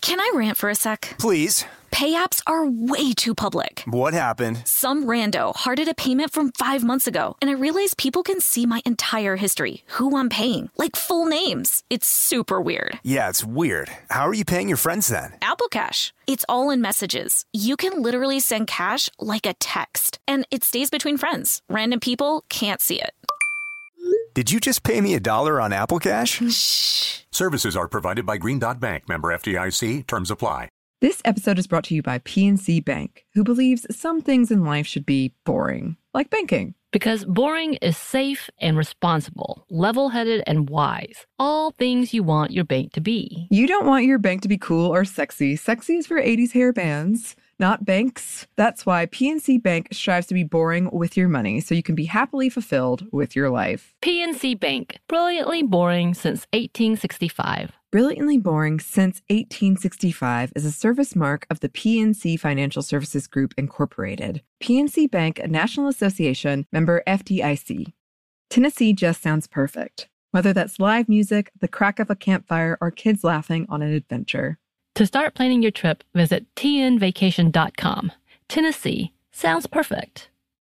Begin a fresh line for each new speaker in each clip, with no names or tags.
Can I rant for a sec?
Please.
Pay apps are way too public.
What happened?
Some rando hearted a payment from 5 months ago, and I realized people can see my entire history, who I'm paying, like full names. It's super weird.
Yeah, it's weird. How are you paying your friends then?
Apple Cash. It's all in messages. You can literally send cash like a text, and it stays between friends. Random people can't see it.
Did you just pay me $1 on Apple Cash?
Shh.
Services are provided by Green Dot Bank. Member FDIC. Terms apply.
This episode is brought to you by PNC Bank, who believes some things in life should be boring, like banking.
Because boring is safe and responsible, level-headed and wise. All things you want your bank to be.
You don't want your bank to be cool or sexy. Sexy is for 80s hair bands, not banks. That's why PNC Bank strives to be boring with your money so you can be happily fulfilled with your life.
PNC Bank, brilliantly boring since 1865.
Brilliantly Boring Since 1865 is a service mark of the PNC Financial Services Group, Incorporated. PNC Bank, a National Association, member FDIC. Tennessee just sounds perfect. Whether that's live music, the crack of a campfire, or kids laughing on an adventure.
To start planning your trip, visit tnvacation.com. Tennessee sounds perfect.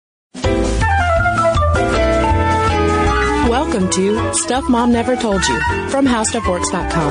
Welcome to Stuff Mom Never Told You from HowStuffWorks.com.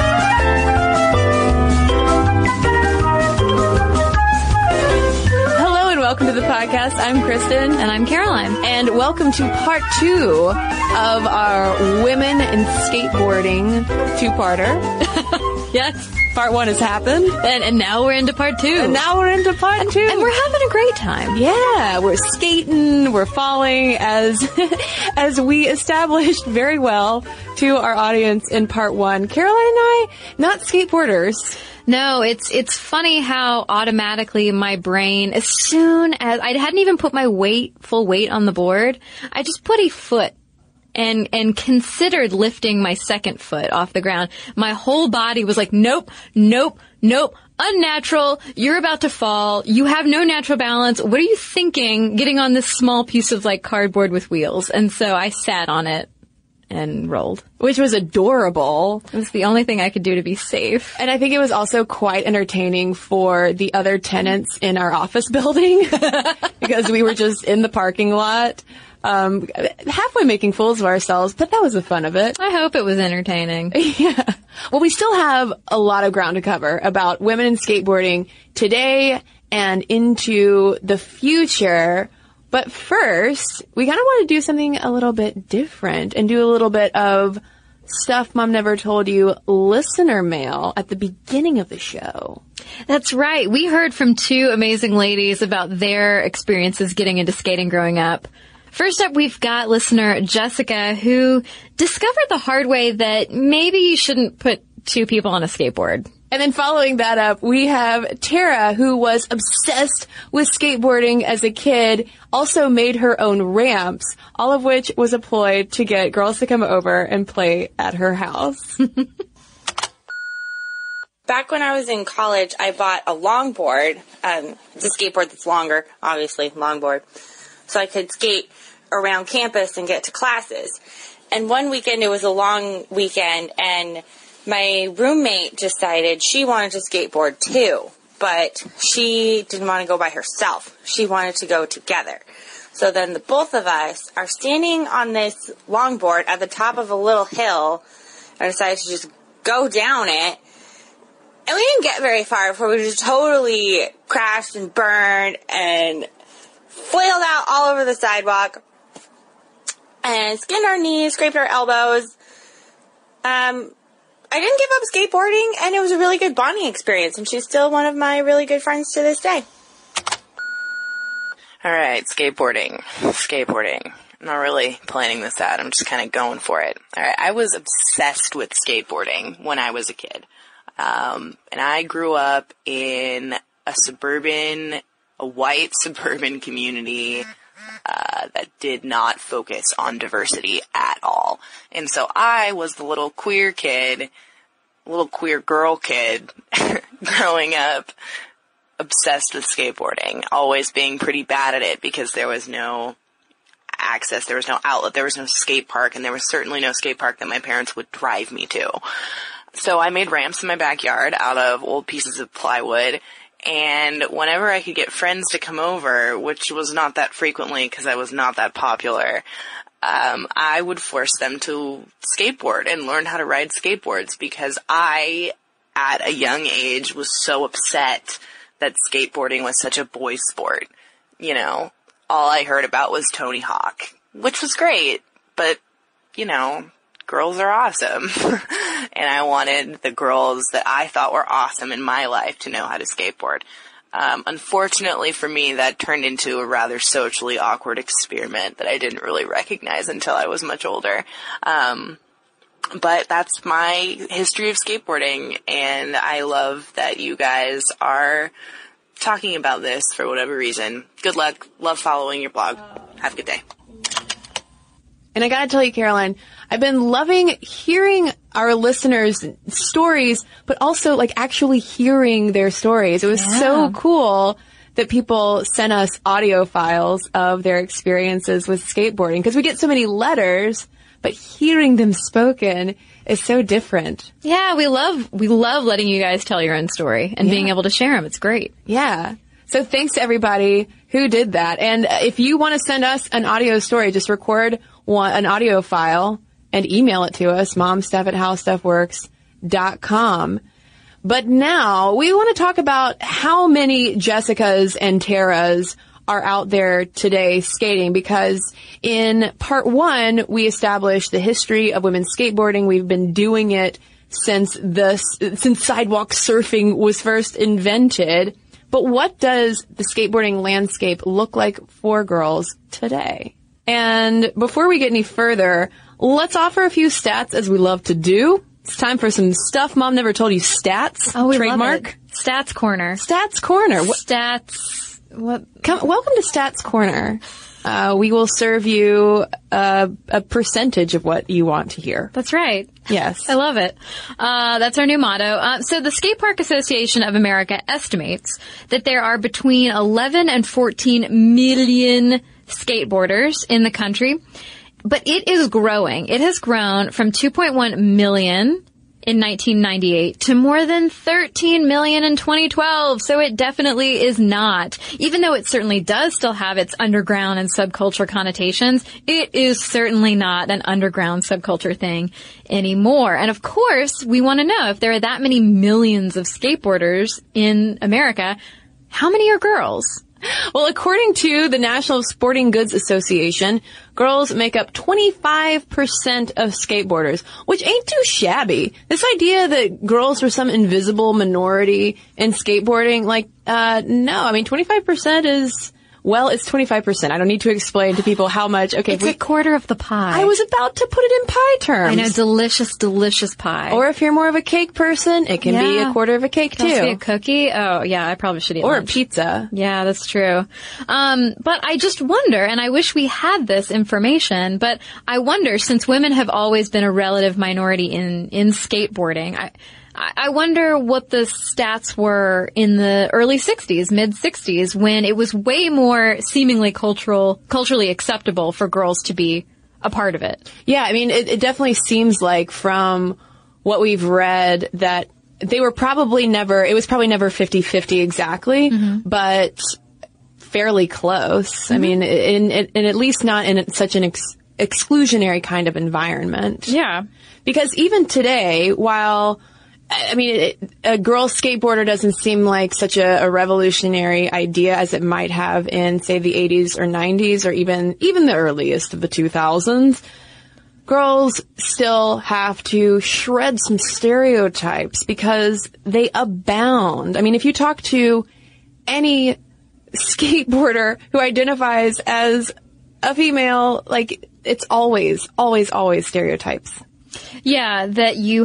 Hello and welcome to the podcast. I'm Kristen.
And I'm Caroline.
And welcome to part 2 of our Women in Skateboarding two-parter.
Yes.
Part 1 has happened.
And now we're into part 2.
And now we're into part 2.
And we're having a great time.
Yeah, we're skating, we're falling, as we established very well to our audience in part 1. Caroline and I, not skateboarders.
No, it's funny how automatically my brain, as soon as I hadn't even put my full weight on the board, I just put a foot and considered lifting my second foot off the ground. My whole body was like, nope, unnatural. You're about to fall. You have no natural balance. What are you thinking getting on this small piece of like cardboard with wheels? And so I sat on it and rolled.
Which was adorable.
It was the only thing I could do to be safe.
And I think it was also quite entertaining for the other tenants in our office building because we were just in the parking lot. Halfway making fools of ourselves, but that was the fun of it.
I hope it was entertaining.
Yeah. Well, we still have a lot of ground to cover about women in skateboarding today and into the future. But first, we kind of want to do something a little bit different and do a little bit of Stuff Mom Never Told You listener mail at the beginning of the show.
That's right. We heard from 2 amazing ladies about their experiences getting into skating growing up. First up, we've got listener Jessica, who discovered the hard way that maybe you shouldn't put 2 people on a skateboard.
And then following that up, we have Tara, who was obsessed with skateboarding as a kid, also made her own ramps, all of which was a ploy to get girls to come over and play at her house.
Back when I was in college, I bought a longboard. It's a skateboard that's longer, obviously, longboard. So I could skate around campus and get to classes. And one weekend, it was a long weekend, and my roommate decided she wanted to skateboard too, but she didn't want to go by herself. She wanted to go together. So then the both of us are standing on this longboard at the top of a little hill and decided to just go down it. And we didn't get very far before we just totally crashed and burned and flailed out all over the sidewalk and skinned our knees, scraped our elbows. I didn't give up skateboarding, and it was a really good bonding experience, and she's still one of my really good friends to this day.
All right, skateboarding. I'm not really planning this out. I'm just kind of going for it. All right, I was obsessed with skateboarding when I was a kid. And I grew up in a white suburban community that did not focus on diversity at all. And so I was the little queer girl kid growing up, obsessed with skateboarding, always being pretty bad at it because there was no access, there was no outlet, there was no skate park, and there was certainly no skate park that my parents would drive me to. So I made ramps in my backyard out of old pieces of plywood. And whenever I could get friends to come over, which was not that frequently because I was not that popular, I would force them to skateboard and learn how to ride skateboards because I, at a young age, was so upset that skateboarding was such a boy sport. You know, all I heard about was Tony Hawk, which was great, but, you know, girls are awesome. And I wanted the girls that I thought were awesome in my life to know how to skateboard. Unfortunately for me, that turned into a rather socially awkward experiment that I didn't really recognize until I was much older. But that's my history of skateboarding, and I love that you guys are talking about this for whatever reason. Good luck. Love following your blog. Have a good day.
And I gotta tell you, Caroline, I've been loving hearing our listeners' stories, but also like actually hearing their stories. It was so cool that people sent us audio files of their experiences with skateboarding because we get so many letters, but hearing them spoken is so different.
Yeah, we love letting you guys tell your own story and being able to share them. It's great.
Yeah. So thanks to everybody who did that. And if you want to send us an audio story, just record an audio file and email it to us, momstuff@howstuffworks.com. But now we want to talk about how many Jessicas and Taras are out there today skating, because in part 1, we established the history of women's skateboarding. We've been doing it since sidewalk surfing was first invented. But what does the skateboarding landscape look like for girls today? And before we get any further, let's offer a few stats as we love to do. It's time for some stuff Mom never told you stats.
Oh, we
trademark.
love it. Stats Corner.
Stats Corner.
Stats. What?
Welcome to Stats Corner. We will serve you a percentage of what you want to hear.
That's right.
Yes.
I love it. That's our new motto. So the Skate Park Association of America estimates that there are between 11 and 14 million skateboarders in the country. But it is growing. It has grown from 2.1 million in 1998 to more than 13 million in 2012. So it definitely is not. Even though it certainly does still have its underground and subculture connotations, it is certainly not an underground subculture thing anymore. And of course, we want to know if there are that many millions of skateboarders in America, how many are girls?
Well, according to the National Sporting Goods Association, girls make up 25% of skateboarders, which ain't too shabby. This idea that girls are some invisible minority in skateboarding, no. I mean, 25% is... Well, it's 25%. I don't need to explain to people how much. Okay,
it's a quarter of the pie.
I was about to put it in pie terms.
I know, delicious, delicious pie.
Or if you're more of a cake person, it can be a quarter of a cake too.
Can it be a cookie? Oh, yeah, I probably should eat
Or
lunch.
a pizza.
Yeah, that's true. But I just wonder, and I wish we had this information, but I wonder, since women have always been a relative minority in skateboarding, I wonder what the stats were in the early 60s, mid 60s, when it was way more seemingly culturally acceptable for girls to be a part of it.
Yeah, I mean, it definitely seems like from what we've read that it was probably never 50-50 exactly, but fairly close. I mean, in at least not in such an exclusionary kind of environment.
Yeah.
Because even today, while... I mean, a girl skateboarder doesn't seem like such a revolutionary idea as it might have in, say, the 80s or 90s or even the earliest of the 2000s. Girls still have to shred some stereotypes because they abound. I mean, if you talk to any skateboarder who identifies as a female, it's always stereotypes.
Yeah, that you're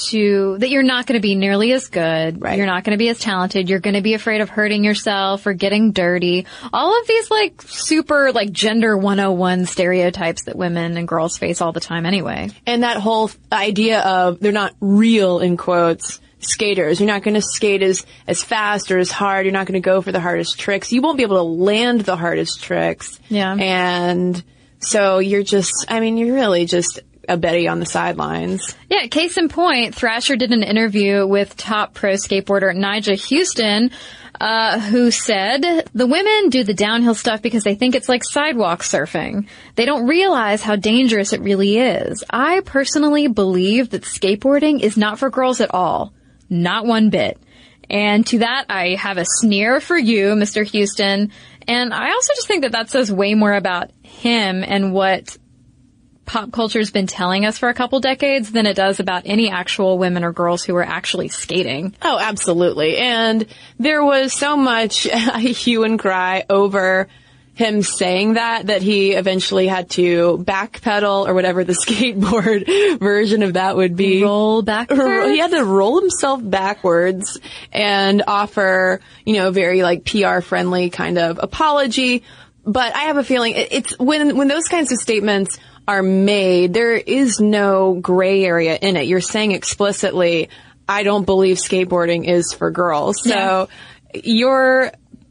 not going to be nearly as good.
Right.
You're not going to be as talented. You're going to be afraid of hurting yourself or getting dirty. All of these super gender 101 stereotypes that women and girls face all the time anyway.
And that whole idea of they're not real, in quotes, skaters. You're not going to skate as fast or as hard. You're not going to go for the hardest tricks. You won't be able to land the hardest tricks.
Yeah.
And so you're really just a Betty on the sidelines.
Yeah, case in point, Thrasher did an interview with top pro skateboarder Nyjah Huston, who said, the women do the downhill stuff because they think it's like sidewalk surfing. They don't realize how dangerous it really is. I personally believe that skateboarding is not for girls at all. Not one bit. And to that, I have a sneer for you, Mr. Houston. And I also just think that that says way more about him and what pop culture's been telling us for a couple decades than it does about any actual women or girls who are actually skating.
Oh, absolutely. And there was so much hue and cry over him saying that he eventually had to backpedal or whatever the skateboard version of that would be.
Roll backwards?
He had to roll himself backwards and offer, a very PR friendly kind of apology. But I have a feeling it's when those kinds of statements are made, there is no gray area in it. You're saying explicitly, I don't believe skateboarding is for girls. So your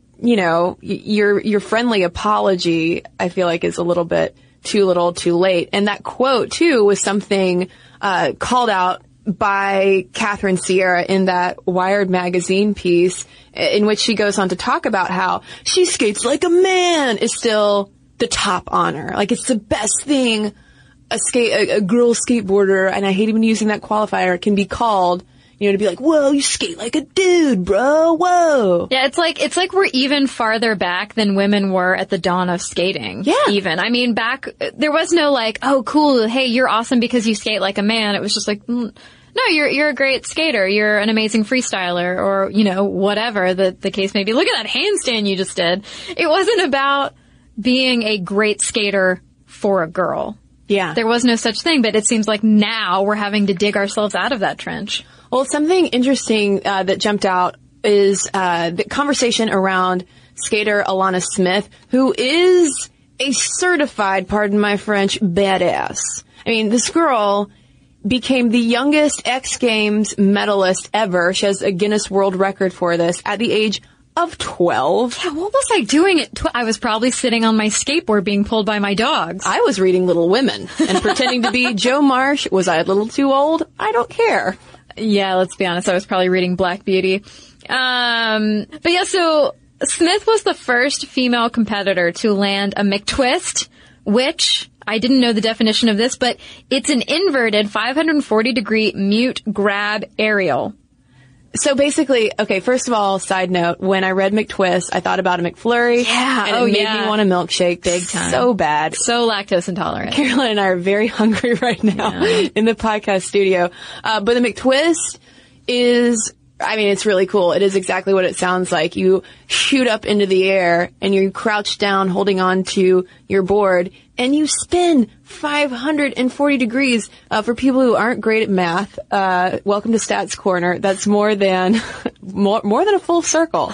friendly apology, I feel like, is a little bit too little, too late. And that quote, too, was something called out by Catherine Sierra in that Wired magazine piece, in which she goes on to talk about how she skates like a man is still the top honor. Like, it's the best thing a girl skateboarder, and I hate even using that qualifier, can be called. To be like, whoa, you skate like a dude, bro, whoa.
Yeah, it's like we're even farther back than women were at the dawn of skating.
Yeah.
Even. I mean, there was no oh, cool, hey, you're awesome because you skate like a man. It was just like, no, you're a great skater. You're an amazing freestyler, or, whatever the case may be. Look at that handstand you just did. It wasn't about being a great skater for a girl.
Yeah.
There was no such thing, but it seems like now we're having to dig ourselves out of that trench.
Well, something interesting that jumped out is the conversation around skater Alana Smith, who is a certified, pardon my French, badass. I mean, this girl became the youngest X Games medalist ever. She has a Guinness World Record for this at the age of 12.
Yeah, what was I doing at I was probably sitting on my skateboard being pulled by my dogs.
I was reading Little Women and pretending to be Joe Marsh. Was I a little too old? I don't care.
Yeah, let's be honest. I was probably reading Black Beauty. But yeah, so Smith was the first female competitor to land a McTwist, which I didn't know the definition of this, but it's an inverted 540-degree mute grab aerial.
So basically, okay, first of all, side note, when I read McTwist, I thought about a McFlurry.
Yeah.
And it made me want a milkshake.
Big time.
So bad.
So lactose intolerant.
Caroline and I are very hungry right now in the podcast studio. But the McTwist is, it's really cool. It is exactly what it sounds like. You shoot up into the air and you crouch down holding on to your board and you spin 540 degrees. For people who aren't great at math, welcome to Stats Corner. That's more than a full circle.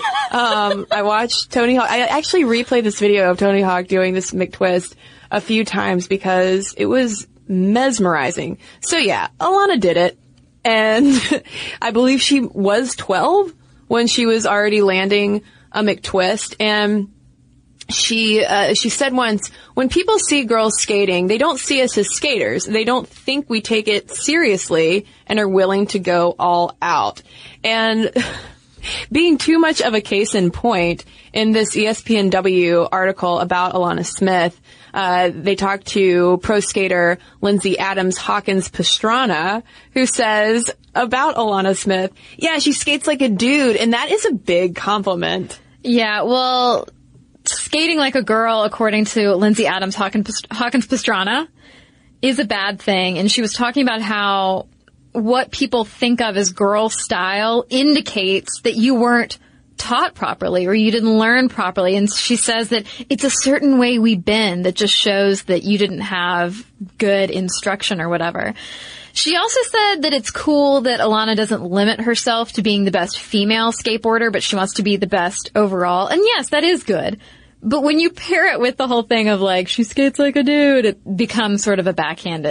I watched Tony Hawk. I actually replayed this video of Tony Hawk doing this McTwist a few times because it was mesmerizing. So yeah, Alana did it. And I believe she was 12 when she was already landing a McTwist. And she said once, when people see girls skating, they don't see us as skaters. They don't think we take it seriously and are willing to go all out. And being too much of a case in point, in this ESPNW article about Alana Smith, they talked to pro skater Lindsay Adams Hawkins Pastrana, who says about Alana Smith, yeah, she skates like a dude, and that is a big compliment.
Yeah, well, skating like a girl, according to Lindsay Adams Hawkins Pastrana, is a bad thing. And she was talking about how what people think of as girl style indicates that you weren't taught properly or you didn't learn properly. And she says that it's a certain way we bend that just shows that you didn't have good instruction or whatever. She also said that it's cool that Alana doesn't limit herself to being the best female skateboarder, but she wants to be the best overall. And yes, that is good. But when you pair it with the whole thing of she skates like a dude, it becomes sort of a backhanded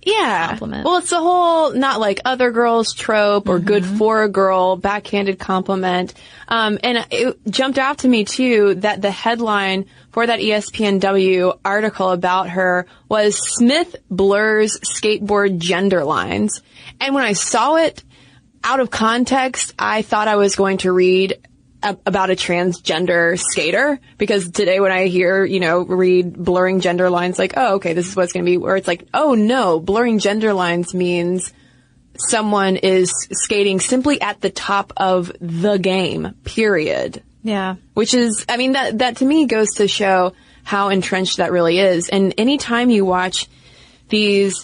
compliment.
Well, it's the whole not like other girls trope or good for a girl, backhanded compliment. And it jumped out to me too that the headline for that ESPNW article about her was Smith blurs skateboard gender lines. And when I saw it out of context, I thought I was going to read about a transgender skater, because today when I hear, read blurring gender lines, like, oh, okay, this is what's going to be, where it's like, oh no, blurring gender lines means someone is skating simply at the top of the game, period.
Yeah.
Which is, I mean, that to me goes to show how entrenched that really is. And anytime you watch these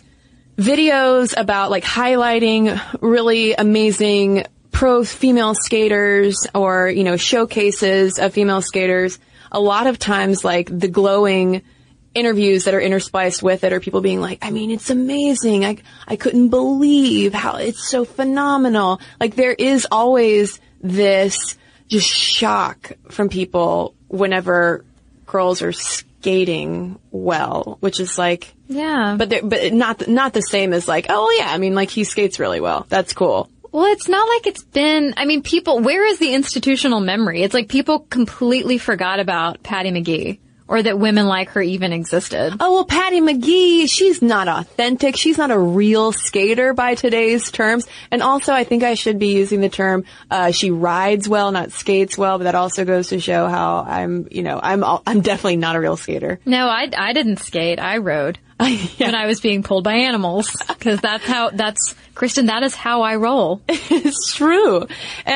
videos about like highlighting really amazing pro female skaters or, showcases of female skaters, a lot of times like the glowing interviews that are interspiced with it are people being like, I mean, it's amazing. I couldn't believe how it's so phenomenal. Like there is always this just shock from people whenever girls are skating well, which is like,
yeah,
but not the same as like, oh yeah, I mean, like he skates really well. That's cool.
Well, it's not like it's been, I mean, people, where is the institutional memory? It's like people completely forgot about Patty McGee, or that women like her even existed.
Oh, well, Patty McGee, she's not authentic. She's not a real skater by today's terms. And also, I think I should be using the term, she rides well, not skates well, but that also goes to show how I'm definitely not a real skater.
No, I didn't skate. I rode.
Yeah.
When I was being pulled by animals. Because Kristen, that is how I roll.
It's true.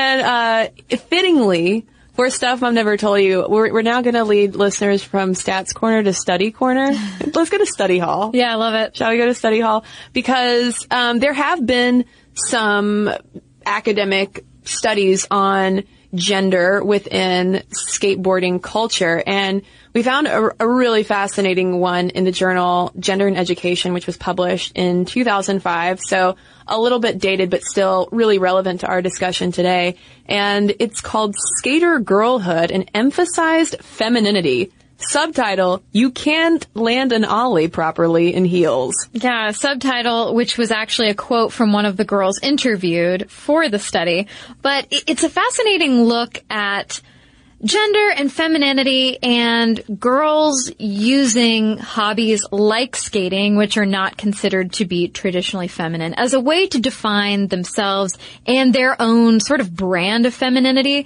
And, fittingly, for stuff I've never told you, we're now going to lead listeners from Stats Corner to Study Corner. Let's go to Study Hall.
Yeah, I love it.
Shall we go to Study Hall? Because, there have been some academic studies on gender within skateboarding culture, and we found a really fascinating one in the journal Gender and Education, which was published in 2005. So a little bit dated, but still really relevant to our discussion today. And it's called Skater Girlhood, an Emphasized Femininity. Subtitle, You Can't Land an Ollie Properly in Heels.
Yeah, subtitle, which was actually a quote from one of the girls interviewed for the study. But it's a fascinating look at gender and femininity and girls using hobbies like skating, which are not considered to be traditionally feminine, as a way to define themselves and their own sort of brand of femininity,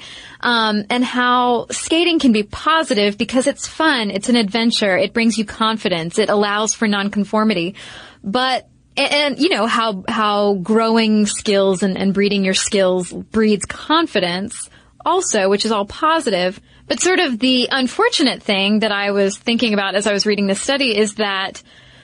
and how skating can be positive because it's fun, it's an adventure, it brings you confidence, it allows for nonconformity. But and how growing skills and breeding your skills breeds confidence also, which is all positive. But sort of the unfortunate thing that I was thinking about as I was reading the study is that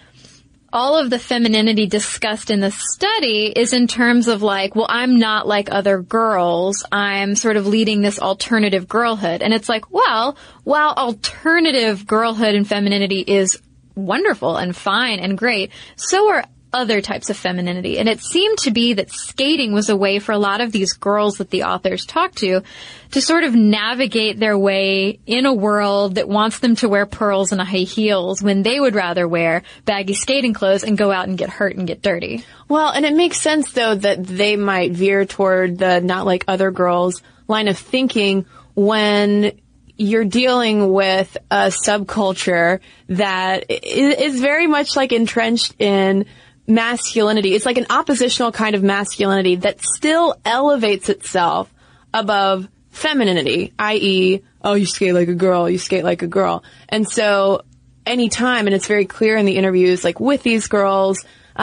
all of the femininity discussed in the study is in terms of like, well, I'm not like other girls. I'm sort of leading this alternative girlhood. And it's like, well, while alternative girlhood and femininity is wonderful and fine and great, so are other types of femininity. And it seemed to be that skating was a way for a lot of these girls that the authors talked to sort of navigate their way in a world that wants them to wear pearls and high heels when they would rather wear baggy skating clothes and go out and get hurt and get dirty.
Well, and it makes sense, though, that they might veer toward the not like other girls line of thinking when you're dealing with a subculture that is very much like entrenched in masculinity. It's like an oppositional kind of masculinity that still elevates itself above femininity, i.e., oh, you skate like a girl, you skate like a girl. And so anytime, and it's very clear in the interviews, like with these girls,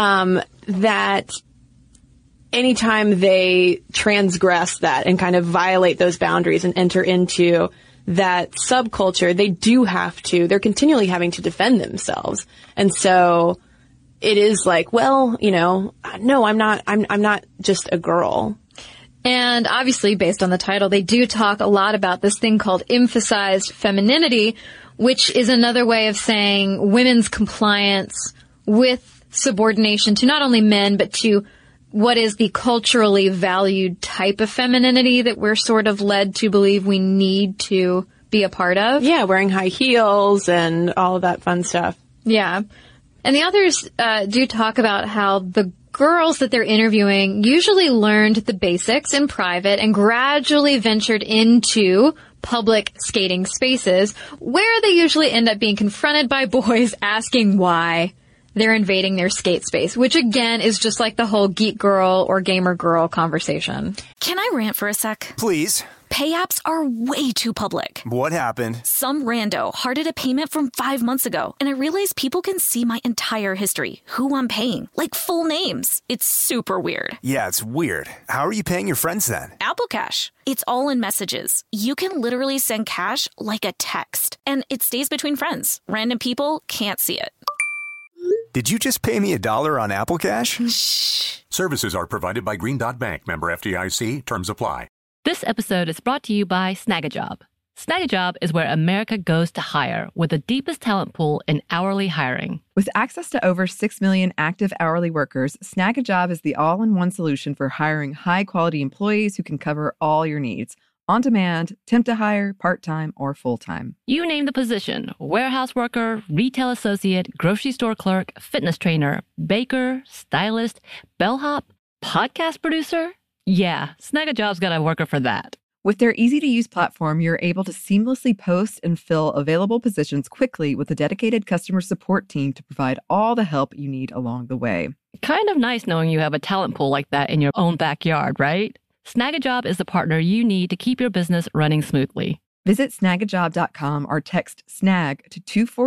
that anytime they transgress that and kind of violate those boundaries and enter into that subculture, they're continually having to defend themselves. And so it is like, well, no, I'm not just a girl.
And obviously, based on the title, they do talk a lot about this thing called emphasized femininity, which is another way of saying women's compliance with subordination to not only men, but to what is the culturally valued type of femininity that we're sort of led to believe we need to be a part of.
Yeah, wearing high heels and all of that fun stuff.
Yeah. And the authors do talk about how the girls that they're interviewing usually learned the basics in private and gradually ventured into public skating spaces, where they usually end up being confronted by boys asking why they're invading their skate space, which again is just like the whole geek girl or gamer girl conversation.
Can I rant for a sec?
Please.
Pay apps are way too public.
What happened?
Some rando hearted a payment from 5 months ago, and I realized people can see my entire history, who I'm paying, like full names. It's super weird.
Yeah, it's weird. How are you paying your friends then?
Apple Cash. It's all in messages. You can literally send cash like a text, and it stays between friends. Random people can't see it.
Did you just pay me $1 on Apple Cash?
Shh.
Services are provided by Green Dot Bank, member FDIC. Terms apply.
This episode is brought to you by Snagajob. Snagajob is where America goes to hire, with the deepest talent pool in hourly hiring.
With access to over 6 million active hourly workers, Snagajob is the all-in-one solution for hiring high-quality employees who can cover all your needs. On demand, temp to hire, part-time, or full-time.
You name the position: warehouse worker, retail associate, grocery store clerk, fitness trainer, baker, stylist, bellhop, podcast producer. Yeah, Snagajob's got a worker for that.
With their easy-to-use platform, you're able to seamlessly post and fill available positions quickly with a dedicated customer support team to provide all the help you need along the way.
Kind of nice knowing you have a talent pool like that in your own backyard, right? Snagajob is the partner you need to keep your business running smoothly.
Visit snagajob.com or text SNAG to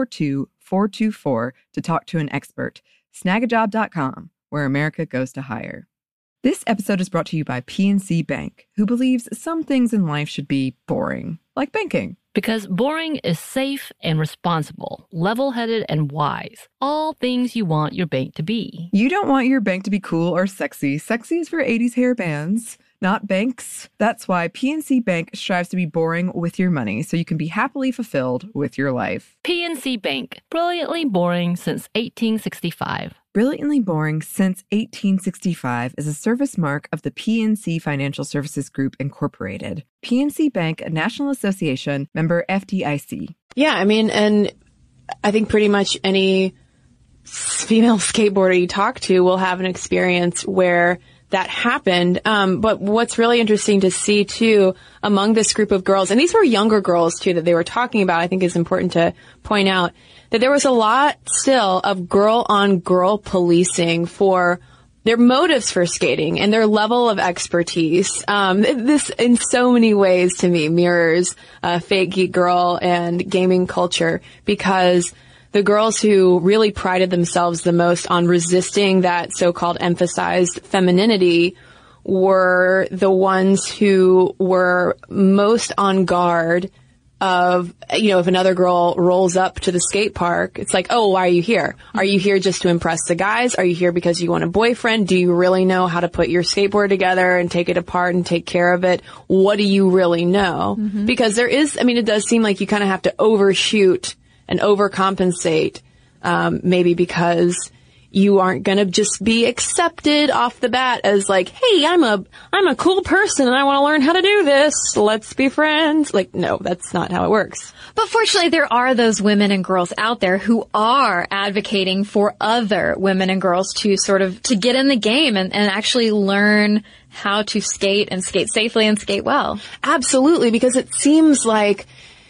242-424 to talk to an expert. Snagajob.com, where America goes to hire. This episode is brought to you by PNC Bank, who believes some things in life should be boring, like banking.
Because boring is safe and responsible, level-headed and wise. All things you want your bank to be.
You don't want your bank to be cool or sexy. Sexy is for 80s hair bands, not banks. That's why PNC Bank strives to be boring with your money so you can be happily fulfilled with your life.
PNC Bank, brilliantly boring since 1865.
Brilliantly Boring Since 1865 is a service mark of the PNC Financial Services Group, Incorporated. PNC Bank, a National Association, member FDIC.
Yeah, I mean, and I think pretty much any female skateboarder you talk to will have an experience where that happened. But what's really interesting to see, too, among this group of girls, and these were younger girls, too, that they were talking about, I think is important to point out, that there was a lot still of girl-on-girl policing for their motives for skating and their level of expertise. This, in so many ways, to me, mirrors fake geek girl and gaming culture, because the girls who really prided themselves the most on resisting that so-called emphasized femininity were the ones who were most on guard of, you know, if another girl rolls up to the skate park, it's like, oh, why are you here? Are you here just to impress the guys? Are you here because you want a boyfriend? Do you really know how to put your skateboard together and take it apart and take care of it? What do you really know? Mm-hmm. Because there is, I mean, it does seem like you kind of have to overshoot and overcompensate, maybe because you aren't going to just be accepted off the bat as like, hey, I'm a cool person and I want to learn how to do this. Let's be friends. Like, no, that's not how it works.
But fortunately, there are those women and girls out there who are advocating for other women and girls to sort of, to get in the game and actually learn how to skate and skate safely and skate well.
Absolutely, because it seems like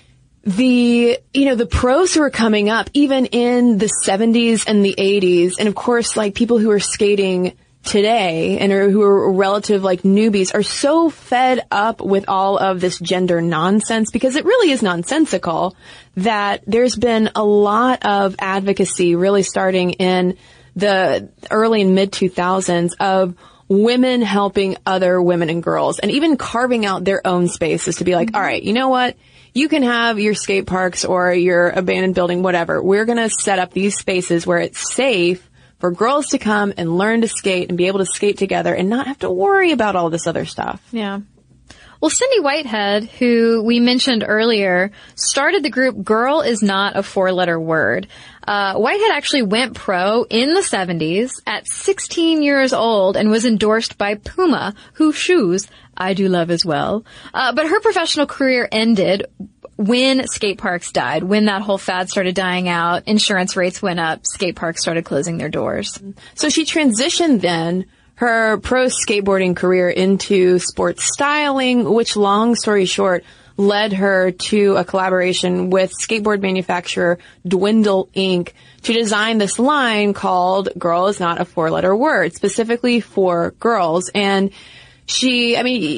the pros who are coming up, even in the 70s and the 80s, and of course, like people who are skating today and who are relative like newbies, are so fed up with all of this gender nonsense, because it really is nonsensical, that there's been a lot of advocacy really starting in the early and mid 2000s of women helping other women and girls, and even carving out their own spaces to be like, all right, you know what? You can have your skate parks or your abandoned building, whatever. We're going to set up these spaces where it's safe for girls to come and learn to skate and be able to skate together and not have to worry about all this other stuff.
Yeah. Well, Cindy Whitehead, who we mentioned earlier, started the group Girl Is Not a Four-Letter Word. Whitehead actually went pro in the 70s at 16 years old and was endorsed by Puma, whose shoes I do love as well. But her professional career ended when skate parks died, when that whole fad started dying out, insurance rates went up, skate parks started closing their doors.
So she transitioned then her pro skateboarding career into sports styling, which, long story short, led her to a collaboration with skateboard manufacturer Dwindle Inc. to design this line called Girl Is Not a Four-Letter Word, specifically for girls. And you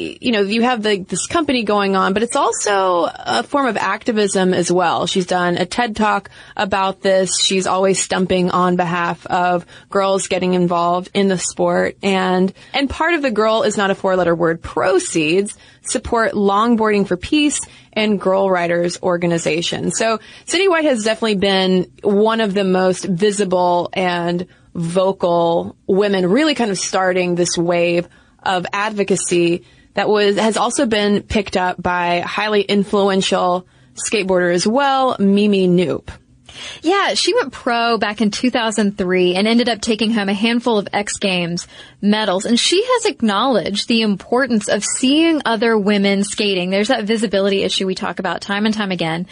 have this company going on, but it's also a form of activism as well. She's done a TED Talk about this. She's always stumping on behalf of girls getting involved in the sport. And part of the Girl Is Not a Four-Letter Word proceeds support Longboarding for Peace and Girl Riders organizations. So Cindy White has definitely been one of the most visible and vocal women, really kind of starting this wave of advocacy that has also been picked up by highly influential skateboarder as well, Mimi Knoop.
Yeah, she went pro back in 2003 and ended up taking home a handful of X Games medals. And she has acknowledged the importance of seeing other women skating. There's that visibility issue we talk about time and time again.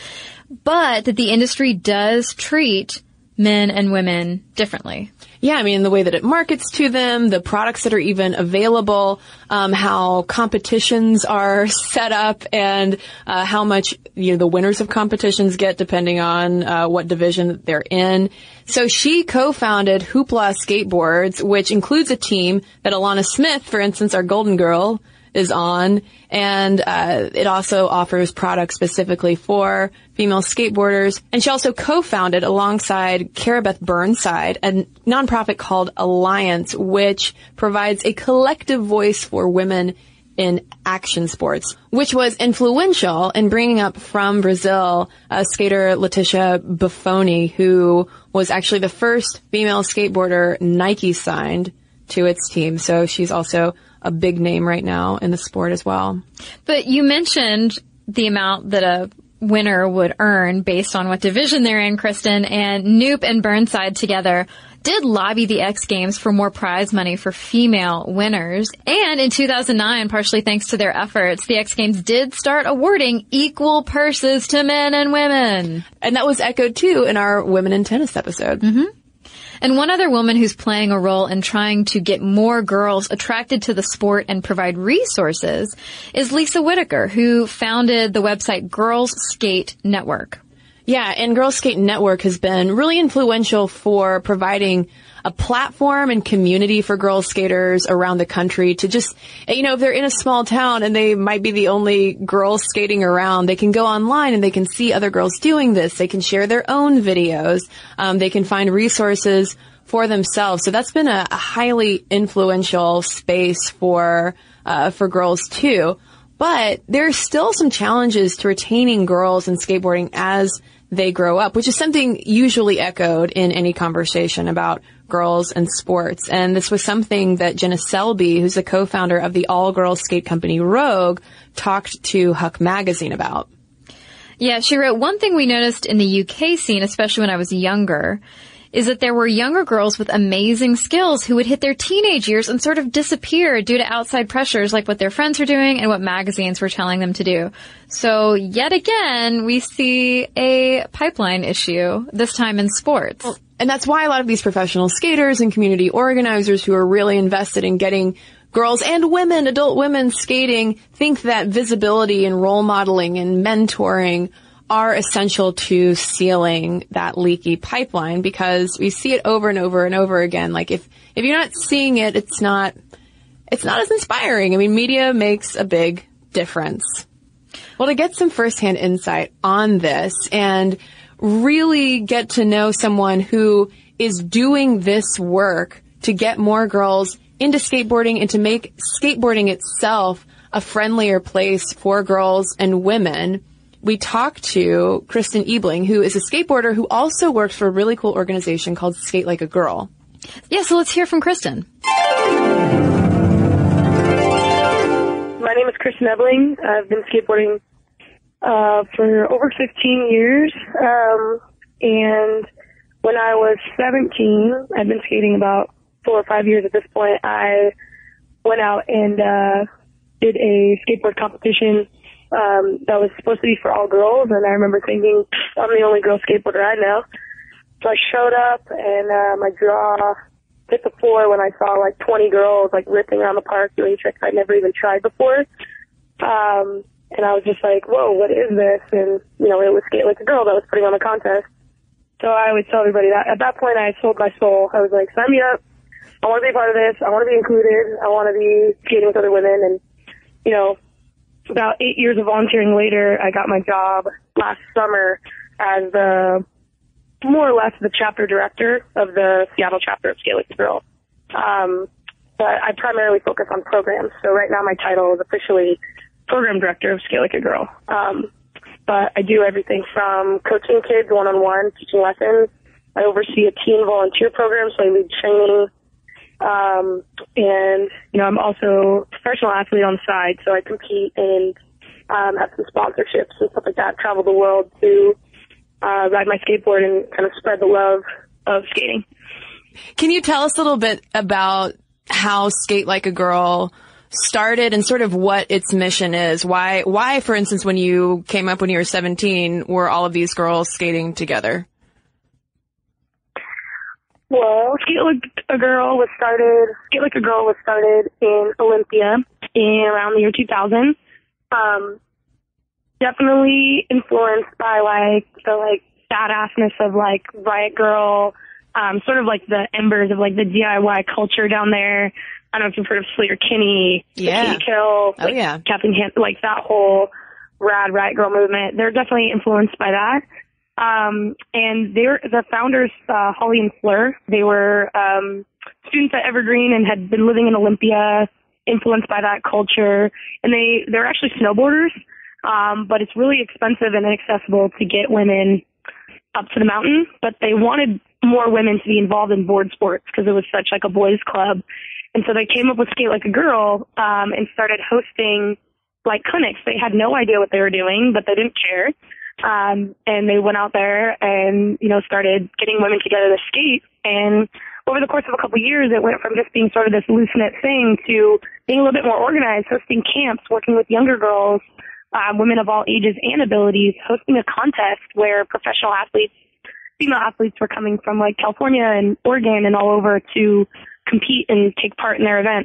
But that the industry does treat men and women differently.
Yeah, I mean, the way that it markets to them, the products that are even available, how competitions are set up, and how much the winners of competitions get depending on what division they're in. So she co-founded Hoopla Skateboards, which includes a team that Alana Smith, for instance, our Golden Girl, is on, and it also offers products specifically for female skateboarders. And she also co-founded, alongside Cara Beth Burnside, a nonprofit called Alliance, which provides a collective voice for women in action sports, which was influential in bringing up from Brazil skater Leticia Buffoni, who was actually the first female skateboarder Nike signed to its team. So she's also a big name right now in the sport as well.
But you mentioned the amount that a winner would earn based on what division they're in, Kristen, and Knoop and Burnside together did lobby the X Games for more prize money for female winners. And in 2009, partially thanks to their efforts, the X Games did start awarding equal purses to men and women.
And that was echoed too in our Women in Tennis episode.
Mm-hmm. And one other woman who's playing a role in trying to get more girls attracted to the sport and provide resources is Lisa Whitaker, who founded the website Girls Skate Network.
Yeah, and Girls Skate Network has been really influential for providing a platform and community for girl skaters around the country to just, if they're in a small town and they might be the only girls skating around, they can go online and they can see other girls doing this. They can share their own videos. They can find resources for themselves. So that's been a highly influential space for girls too. But there's still some challenges to retaining girls in skateboarding as they grow up, which is something usually echoed in any conversation about girls and sports. And this was something that Jenna Selby, who's the co-founder of the all-girls skate company Rogue, talked to Huck Magazine about.
Yeah, she wrote, one thing we noticed in the UK scene, especially when I was younger, is that there were younger girls with amazing skills who would hit their teenage years and sort of disappear due to outside pressures like what their friends were doing and what magazines were telling them to do. So yet again, we see a pipeline issue, this time in sports.
And that's why a lot of these professional skaters and community organizers who are really invested in getting girls and women, adult women skating, think that visibility and role modeling and mentoring are essential to sealing that leaky pipeline, because we see it over and over and over again. Like if you're not seeing it, it's not as inspiring. I mean, media makes a big difference. Well, to get some firsthand insight on this and really get to know someone who is doing this work to get more girls into skateboarding and to make skateboarding itself a friendlier place for girls and women, we talked to Kristen Ebling, who is a skateboarder who also works for a really cool organization called Skate Like a Girl.
Yeah, so let's hear from Kristen.
My name is Kristen Ebling. I've been skateboarding for over 15 years. And when I was 17, I'd been skating about 4 or 5 years at this point. I went out and did a skateboard competition that was supposed to be for all girls, and I remember thinking, I'm the only girl skateboarder I know. So I showed up, and my jaw hit the floor when I saw like 20 girls like ripping around the park doing tricks I'd never even tried before. And I was just like, whoa, what is this? And, you know, it was Skate Like a Girl that was putting on the contest. So I always tell everybody that. At that point, I sold my soul. I was like, sign me up. I want to be a part of this. I want to be included. I want to be skating with other women. And, you know, about 8 years of volunteering later, I got my job last summer as the, more or less, the chapter director of the Seattle chapter of Skate Like a Girl. But I primarily focus on programs. So right now my title is officially program director of Skate Like a Girl. But I do everything from coaching kids one-on-one, teaching lessons. I oversee a teen volunteer program, so I lead training. And, you know, I'm also a professional athlete on the side, so I compete and have some sponsorships and stuff like that, travel the world to ride my skateboard and kind of spread the love of skating.
Can you tell us a little bit about how Skate Like a Girl started and sort of what its mission is? Why, for instance, when you came up when you were 17, were all of these girls skating together?
Well, Skate Like a Girl was started in Olympia in around the year 2000. Definitely influenced by like the badassness of like Riot Girl, sort of like the embers of like the DIY culture down there. I don't know if you've heard of Slater Kinney,
yeah.
Katie Kill,
Oh, yeah.
Kathleen Hansen, like that whole rad Riot Girl movement. They're definitely influenced by that. And the founders, Holly and Fleur, they were students at Evergreen and had been living in Olympia, influenced by that culture. And they're actually snowboarders, but it's really expensive and inaccessible to get women up to the mountain. But they wanted more women to be involved in board sports because it was such like a boys' club. And so they came up with Skate Like a Girl and started hosting like clinics. They had no idea what they were doing, but they didn't care. And they went out there and, you know, started getting women together to skate. And over the course of a couple of years, it went from just being sort of this loose-knit thing to being a little bit more organized, hosting camps, working with younger girls, women of all ages and abilities, hosting a contest where professional athletes, female athletes were coming from like California and Oregon and all over to compete and take part in their event.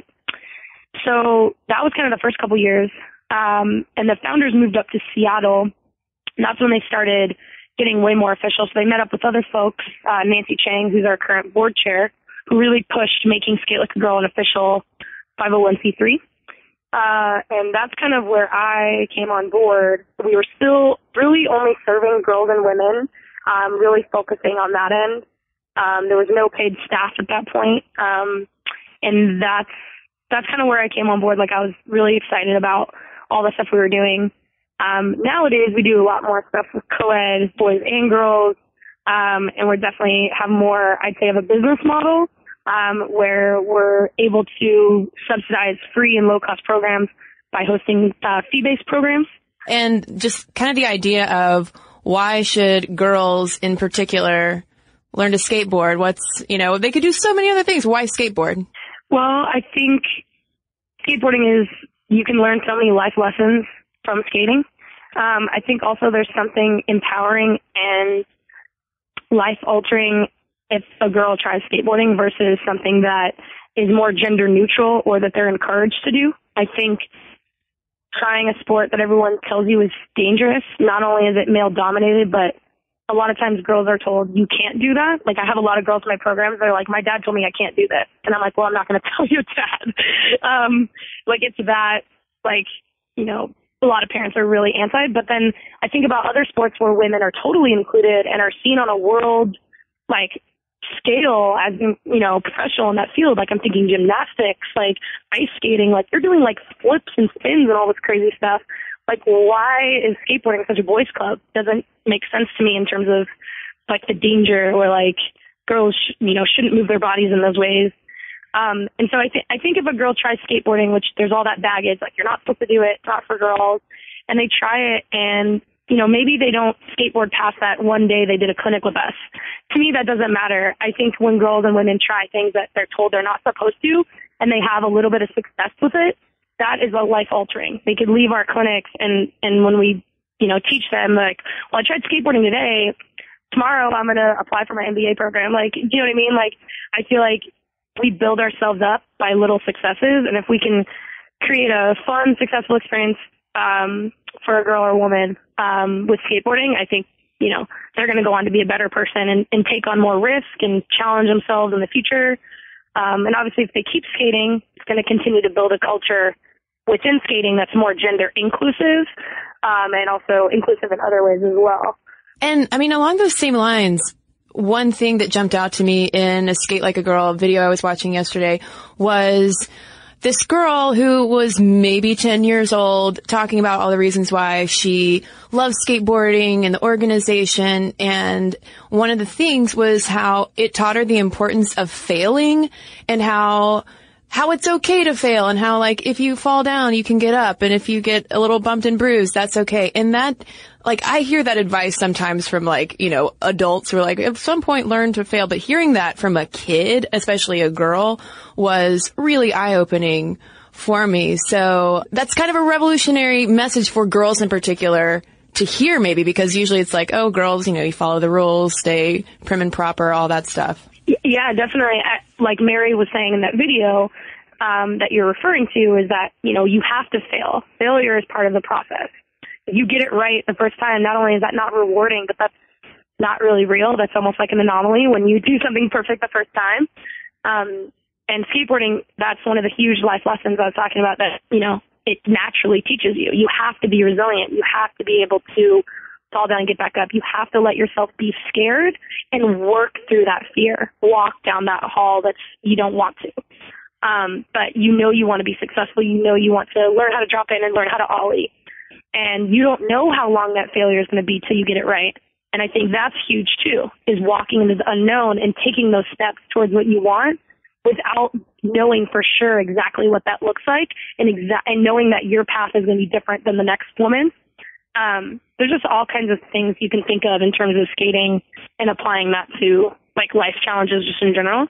So that was kind of the first couple years. And the founders moved up to Seattle. And that's when they started getting way more official. So they met up with other folks, Nancy Chang, who's our current board chair, who really pushed making Skate Like a Girl an official 501c3. And that's kind of where I came on board. We were still really only serving girls and women, really focusing on that end. There was no paid staff at that point. And that's kind of where I came on board. Like I was really excited about all the stuff we were doing. Nowadays we do a lot more stuff with co-ed, boys and girls. And we're definitely have more, I'd say, of a business model, where we're able to subsidize free and low cost programs by hosting, fee-based programs.
And just kind of the idea of why should girls in particular learn to skateboard? They could do so many other things. Why skateboard?
Well, I think skateboarding is, you can learn so many life lessons from skating. I think also there's something empowering and life-altering if a girl tries skateboarding versus something that is more gender neutral or that they're encouraged to do. I think trying a sport that everyone tells you is dangerous, not only is it male-dominated, but a lot of times girls are told you can't do that. Like I have a lot of girls in my programs, they're like, my dad told me I can't do this. And I'm like, well, I'm not going to tell you, Dad. It's that, like, you know, a lot of parents are really anti, but then I think about other sports where women are totally included and are seen on a world, like, scale as, you know, professional in that field. Like, I'm thinking gymnastics, like, ice skating, like, you're doing, like, flips and spins and all this crazy stuff. Like, why is skateboarding such a boys' club? Doesn't make sense to me in terms of, like, the danger or, like, girls, shouldn't move their bodies in those ways. And so I think if a girl tries skateboarding, which there's all that baggage, like you're not supposed to do it, it's not for girls, and they try it and, you know, maybe they don't skateboard past that one day they did a clinic with us. To me, that doesn't matter. I think when girls and women try things that they're told they're not supposed to, and they have a little bit of success with it, that is a life altering. They could leave our clinics and when we, teach them like, well, I tried skateboarding today. Tomorrow I'm going to apply for my MBA program. Like, do you know what I mean? Like, I feel like we build ourselves up by little successes. And if we can create a fun, successful experience, for a girl or a woman, with skateboarding, I think, they're going to go on to be a better person and take on more risk and challenge themselves in the future. And obviously if they keep skating, it's going to continue to build a culture within skating that's more gender inclusive, and also inclusive in other ways as well.
And I mean, along those same lines, one thing that jumped out to me in a Skate Like a Girl video I was watching yesterday was this girl who was maybe 10 years old talking about all the reasons why she loves skateboarding and the organization. And one of the things was how it taught her the importance of failing and how it's okay to fail and how, like, if you fall down, you can get up. And if you get a little bumped and bruised, that's okay. And that, like, I hear that advice sometimes from, like, adults who are like, at some point learn to fail. But hearing that from a kid, especially a girl, was really eye-opening for me. So that's kind of a revolutionary message for girls in particular to hear, maybe, because usually it's like, oh, girls, you follow the rules, stay prim and proper, all that stuff.
Yeah, definitely. Like Mary was saying in that video, that you're referring to is that, you have to fail. Failure is part of the process. If you get it right the first time, not only is that not rewarding, but that's not really real. That's almost like an anomaly when you do something perfect the first time. And skateboarding, that's one of the huge life lessons I was talking about that, it naturally teaches you. You have to be resilient. You have to be able to fall down and get back up. You have to let yourself be scared and work through that fear. Walk down that hall you don't want to. But you want to be successful. You want to learn how to drop in and learn how to ollie. And you don't know how long that failure is going to be till you get it right. And I think that's huge too, is walking into the unknown and taking those steps towards what you want without knowing for sure exactly what that looks like and knowing that your path is going to be different than the next woman. There's just all kinds of things you can think of in terms of skating and applying that to, like, life challenges just in general.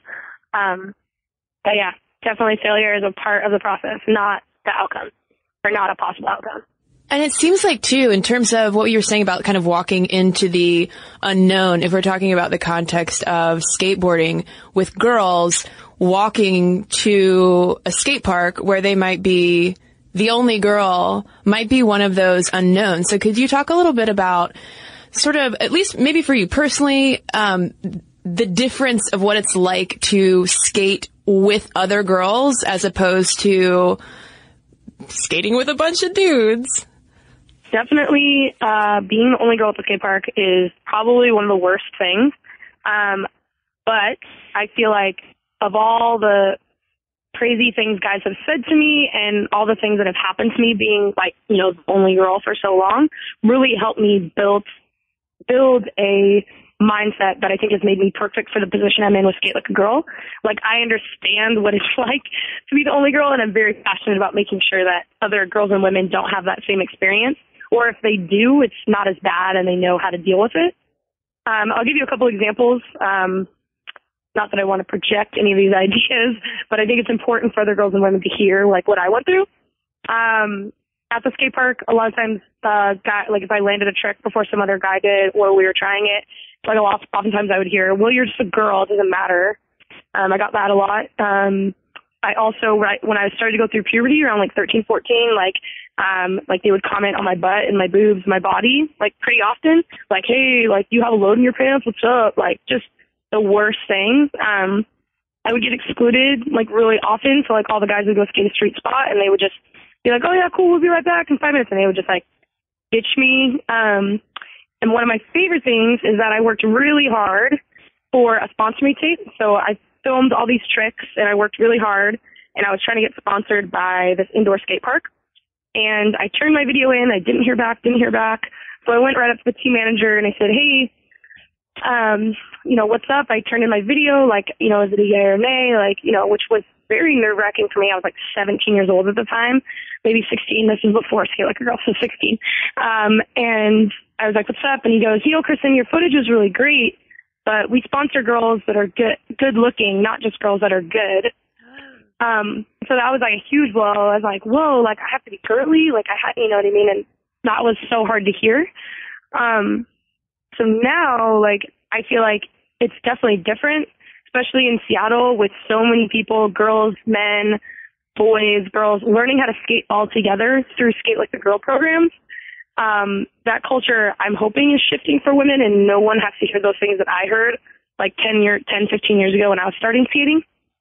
But yeah, definitely failure is a part of the process, not the outcome, or not a possible outcome.
And it seems like, too, in terms of what you were saying about kind of walking into the unknown, if we're talking about the context of skateboarding with girls walking to a skate park where they might be the only girl, might be one of those unknowns. So could you talk a little bit about sort of, at least maybe for you personally, the difference of what it's like to skate with other girls as opposed to skating with a bunch of dudes?
Definitely, being the only girl at the skate park is probably one of the worst things. But I feel like of all the crazy things guys have said to me and all the things that have happened to me being, like, the only girl for so long, really helped me build a mindset that I think has made me perfect for the position I'm in with Skate Like a Girl. Like, I understand what it's like to be the only girl, and I'm very passionate about making sure that other girls and women don't have that same experience. Or if they do, it's not as bad and they know how to deal with it. I'll give you a couple examples. Not that I want to project any of these ideas, but I think it's important for other girls and women to hear, like, what I went through. At the skate park, a lot of times, if I landed a trick before some other guy did, or we were trying it, like, oftentimes I would hear, well, you're just a girl, it doesn't matter. I got that a lot. I also, when I started to go through puberty around, like, 13, 14, like they would comment on my butt and my boobs, my body, like, pretty often. Like, hey, like, you have a load in your pants, what's up? Like, just the worst thing. I would get excluded, like, really often. So, like, all the guys would go skate a street spot, and they would just be like, oh, yeah, cool, we'll be right back in 5 minutes. And they would just, like, ditch me. And one of my favorite things is that I worked really hard for a sponsor me tape. So I filmed all these tricks, and I worked really hard, and I was trying to get sponsored by this indoor skate park. And I turned my video in. I didn't hear back. So I went right up to the team manager, and I said, hey, what's up? I turned in my video, like, is it a yay or nay? Like, which was very nerve-wracking for me. I was like 17 years old at the time, maybe 16. This is before Skate Like a Girl, so 16. And I was like, what's up? And he goes, Kristen, your footage is really great, but we sponsor girls that are good looking, not just girls that are good. So that was like a huge blow. I was like, whoa, like I have to be girly? Like I had, you know what I mean? And that was so hard to hear. So now, like, I feel like it's definitely different, especially in Seattle with so many people, girls, men, boys, girls, learning how to skate all together through Skate Like a Girl programs. That culture, I'm hoping, is shifting for women, and no one has to hear those things that I heard like 10, 15 years ago when I was starting skating.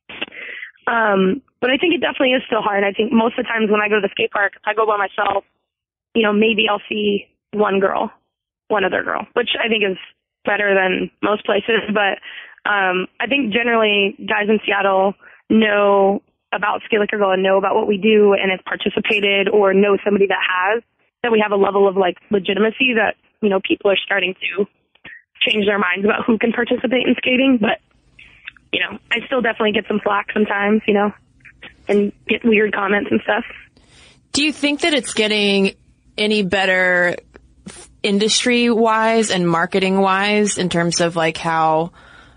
But I think it definitely is still hard. I think most of the times when I go to the skate park, I go by myself, you know, maybe I'll see one other girl, which I think is better than most places. But I think generally guys in Seattle know about Skate Like a Girl and know about what we do and have participated or know somebody that has, that we have a level of like legitimacy that, you know, people are starting to change their minds about who can participate in skating. But, you know, I still definitely get some flack sometimes, you know, and get weird comments and stuff.
Do you think that it's getting any better industry-wise and marketing-wise in terms of like how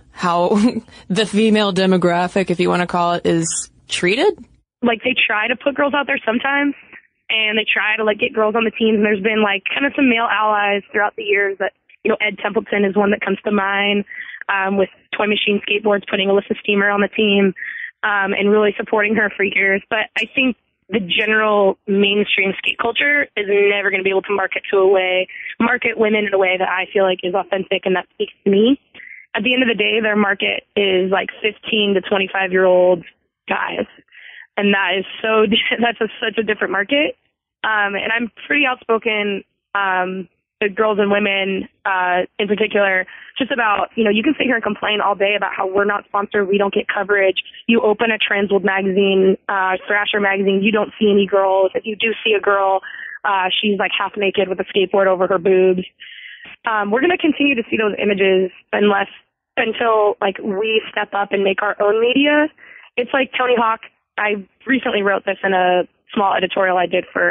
the female demographic, if you want to call it, is treated?
Like they try to put girls out there sometimes, and they try to like get girls on the teams. And there's been like kind of some male allies throughout the years that, you know, Ed Templeton is one that comes to mind, with Toy Machine Skateboards putting Alyssa Steamer on the team, and really supporting her for years. But I think the general mainstream skate culture is never going to be able to market women in a way that I feel like is authentic and that speaks to me. At the end of the day, their market is like 15 to 25-year-old guys. And that is such a different market. And I'm pretty outspoken, to girls and women, in particular, just about, you know, you can sit here and complain all day about how we're not sponsored, we don't get coverage. You open a Transworld magazine, Thrasher magazine, you don't see any girls. If you do see a girl, she's like half naked with a skateboard over her boobs. We're going to continue to see those images until like we step up and make our own media. It's like Tony Hawk. I recently wrote this in a small editorial I did for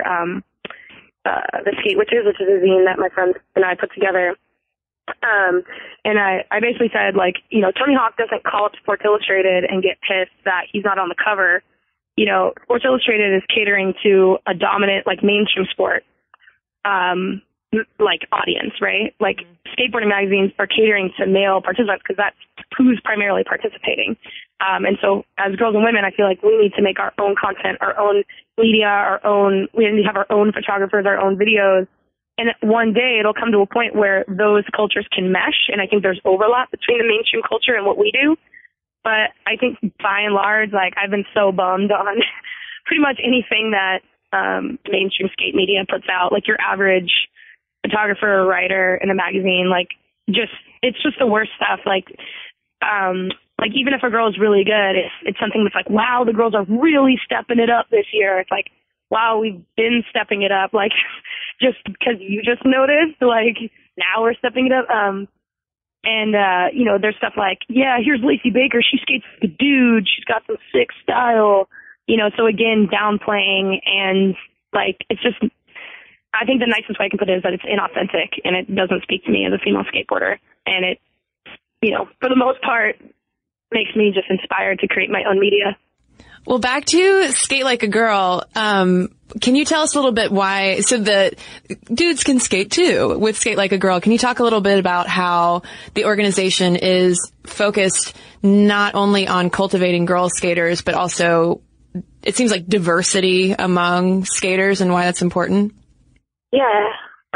the Skate Witches, which is a zine that my friends and I put together. And I basically said, like, you know, Tony Hawk doesn't call up Sports Illustrated and get pissed that he's not on the cover. You know, Sports Illustrated is catering to a dominant, like, mainstream sport, like, audience, right? Like, skateboarding magazines are catering to male participants because that's who's primarily participating. And so as girls and women, I feel like we need to make our own content, our own media, we need to have our own photographers, our own videos. And one day it'll come to a point where those cultures can mesh. And I think there's overlap between the mainstream culture and what we do. But I think by and large, like I've been so bummed on pretty much anything that mainstream skate media puts out, like your average photographer or writer in a magazine, like it's just the worst stuff. Like even if a girl is really good, it's something that's like, wow, the girls are really stepping it up this year. It's like, wow, we've been stepping it up. Like, just because you just noticed, like, now we're stepping it up. You know, there's stuff like, yeah, here's Lacey Baker. She skates like a dude. She's got some sick style. You know, so again, downplaying and, like, it's just, I think the nicest way I can put it is that it's inauthentic and it doesn't speak to me as a female skateboarder. And it, you know, for the most part, makes me just inspired to create my own media.
Well, back to Skate Like a Girl. Can you tell us a little bit why, so the dudes can skate too with Skate Like a Girl. Can you talk a little bit about how the organization is focused not only on cultivating girl skaters, but also it seems like diversity among skaters and why that's important?
Yeah.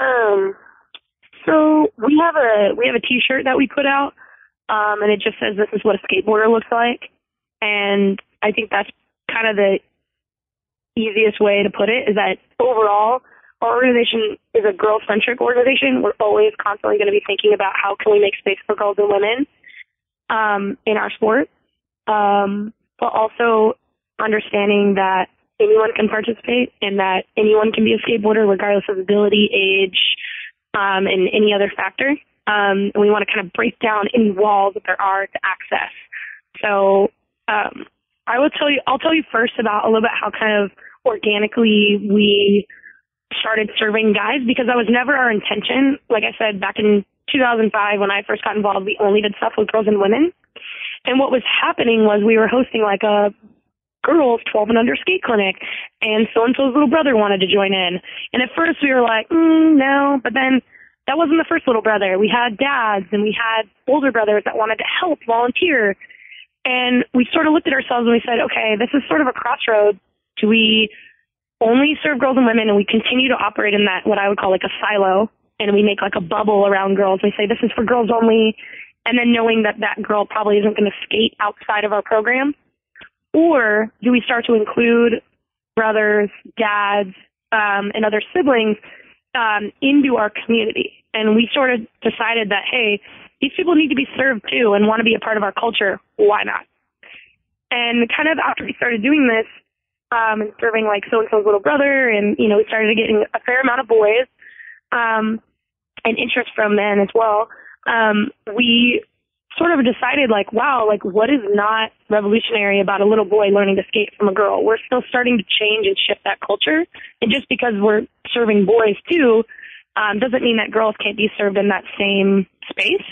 So we have a t-shirt that we put out, and it just says, this is what a skateboarder looks like. And I think that's kind of the easiest way to put it, is that overall, our organization is a girl-centric organization. We're always constantly going to be thinking about how can we make space for girls and women in our sport, but also understanding that anyone can participate and that anyone can be a skateboarder regardless of ability, age, and any other factor. And we want to kind of break down any walls that there are to access. So I'll tell you first about a little bit how kind of organically we started serving guys, because that was never our intention. Like I said, back in 2005, when I first got involved, we only did stuff with girls and women. And what was happening was we were hosting like a girls 12 and under skate clinic, and so-and-so's little brother wanted to join in. And at first we were like, no, but then that wasn't the first little brother. We had dads and we had older brothers that wanted to help volunteer. And we sort of looked at ourselves and we said, okay, this is sort of a crossroads. Do we only serve girls and women and we continue to operate in that, what I would call like a silo, and we make like a bubble around girls? We say this is for girls only, and then knowing that that girl probably isn't going to skate outside of our program? Or do we start to include brothers, dads, and other siblings into our community? And we sort of decided that, hey, these people need to be served too and want to be a part of our culture. Why not? And kind of after we started doing this, and serving like so-and-so's little brother, and, you know, we started getting a fair amount of boys, and interest from men as well, we sort of decided like, wow, like what is not revolutionary about a little boy learning to skate from a girl? We're still starting to change and shift that culture. And just because we're serving boys too, doesn't mean that girls can't be served in that same space.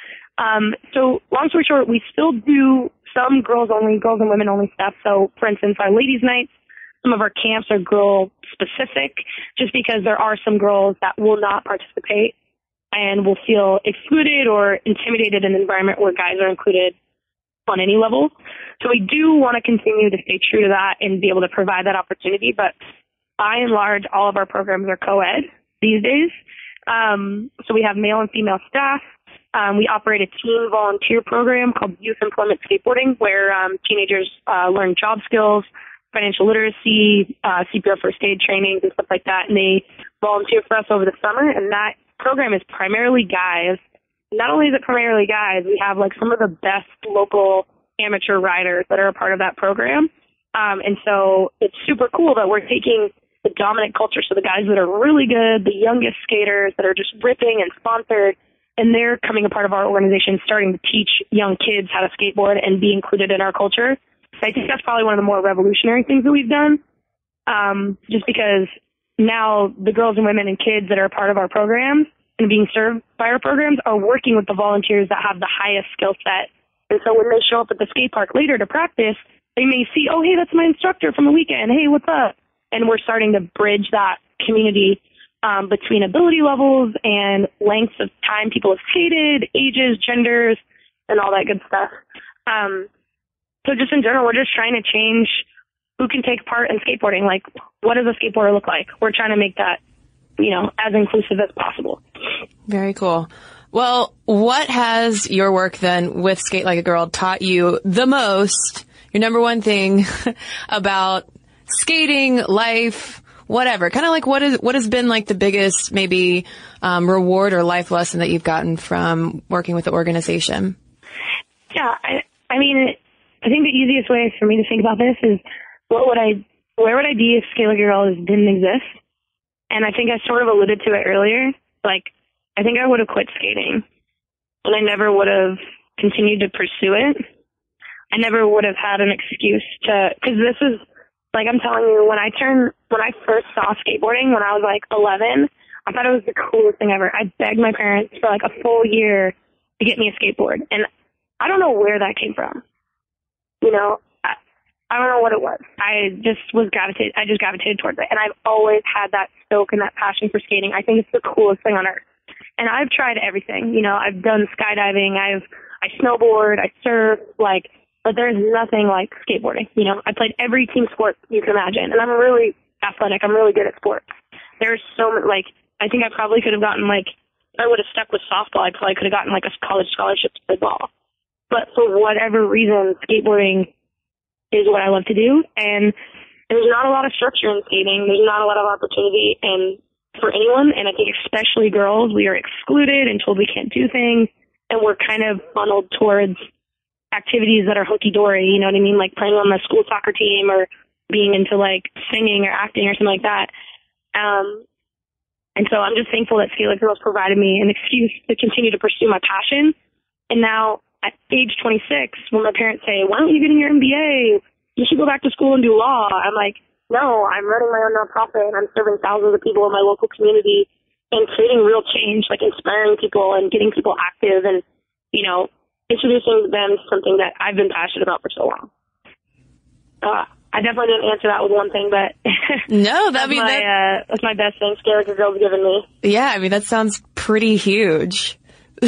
So long story short, we still do some girls only, girls and women only stuff. So for instance, our ladies nights, some of our camps are girl specific, just because there are some girls that will not participate and will feel excluded or intimidated in an environment where guys are included on any level. So we do want to continue to stay true to that and be able to provide that opportunity. But by and large, all of our programs are co-ed these days. So we have male and female staff. We operate a teen volunteer program called Youth Employment Skateboarding, where teenagers learn job skills, financial literacy, CPR first aid trainings and stuff like that. And they volunteer for us over the summer. And that program is primarily guys. Not only is it primarily guys, we have like some of the best local amateur riders that are a part of that program. And so it's super cool that we're taking the dominant culture, so the guys that are really good, the youngest skaters that are just ripping and sponsored, and they're coming a part of our organization, starting to teach young kids how to skateboard and be included in our culture. So I think that's probably one of the more revolutionary things that we've done, just because now the girls and women and kids that are a part of our programs and being served by our programs are working with the volunteers that have the highest skill set. And so when they show up at the skate park later to practice, they may see, oh, hey, that's my instructor from the weekend. Hey, what's up? And we're starting to bridge that community between ability levels and lengths of time people have skated, ages, genders, and all that good stuff. So just in general, we're just trying to change who can take part in skateboarding. Like, what does a skateboarder look like? We're trying to make that, you know, as inclusive as possible.
Very cool. Well, what has your work then with Skate Like a Girl taught you the most? Your number one thing about skating, life, whatever. Kind of like what has been like the biggest maybe reward or life lesson that you've gotten from working with the organization?
Yeah, I mean, I think the easiest way for me to think about this is where would I be if Skate Like a Girl didn't exist? And I think I sort of alluded to it earlier. Like, I think I would have quit skating, and I never would have continued to pursue it. I never would have had an excuse to, because this is, like I'm telling you, when I first saw skateboarding when I was like 11, I thought it was the coolest thing ever. I begged my parents for like a full year to get me a skateboard, and I don't know where that came from. You know, I don't know what it was. I just gravitated towards it, and I've always had that stoke and that passion for skating. I think it's the coolest thing on earth. And I've tried everything. You know, I've done skydiving, I snowboard, I surf, like, but there's nothing like skateboarding. You know, I played every team sport you can imagine, and I'm really athletic. I'm really good at sports. There's so many, like, I think I probably could have gotten, like, if I would have stuck with softball, I probably could have gotten, like, a college scholarship to football. But for whatever reason, skateboarding is what I love to do, and there's not a lot of structure in skating. There's not a lot of opportunity, and for anyone, and I think especially girls, we are excluded and told we can't do things, and we're kind of funneled towards activities that are hunky-dory, you know what I mean, like playing on the school soccer team or being into like singing or acting or something like that. And so I'm just thankful that Skate Like a Girl provided me an excuse to continue to pursue my passion. And now at age 26, when my parents say, why don't you get in your MBA? You should go back to school and do law. I'm like, no, I'm running my own nonprofit and I'm serving thousands of people in my local community and creating real change, like inspiring people and getting people active and, you know, introducing them to something that I've been passionate about for so long. I definitely didn't answer that with one thing, but
no,
that's my best thing Skate Like a Girl's given me.
Yeah, I mean, that sounds pretty huge.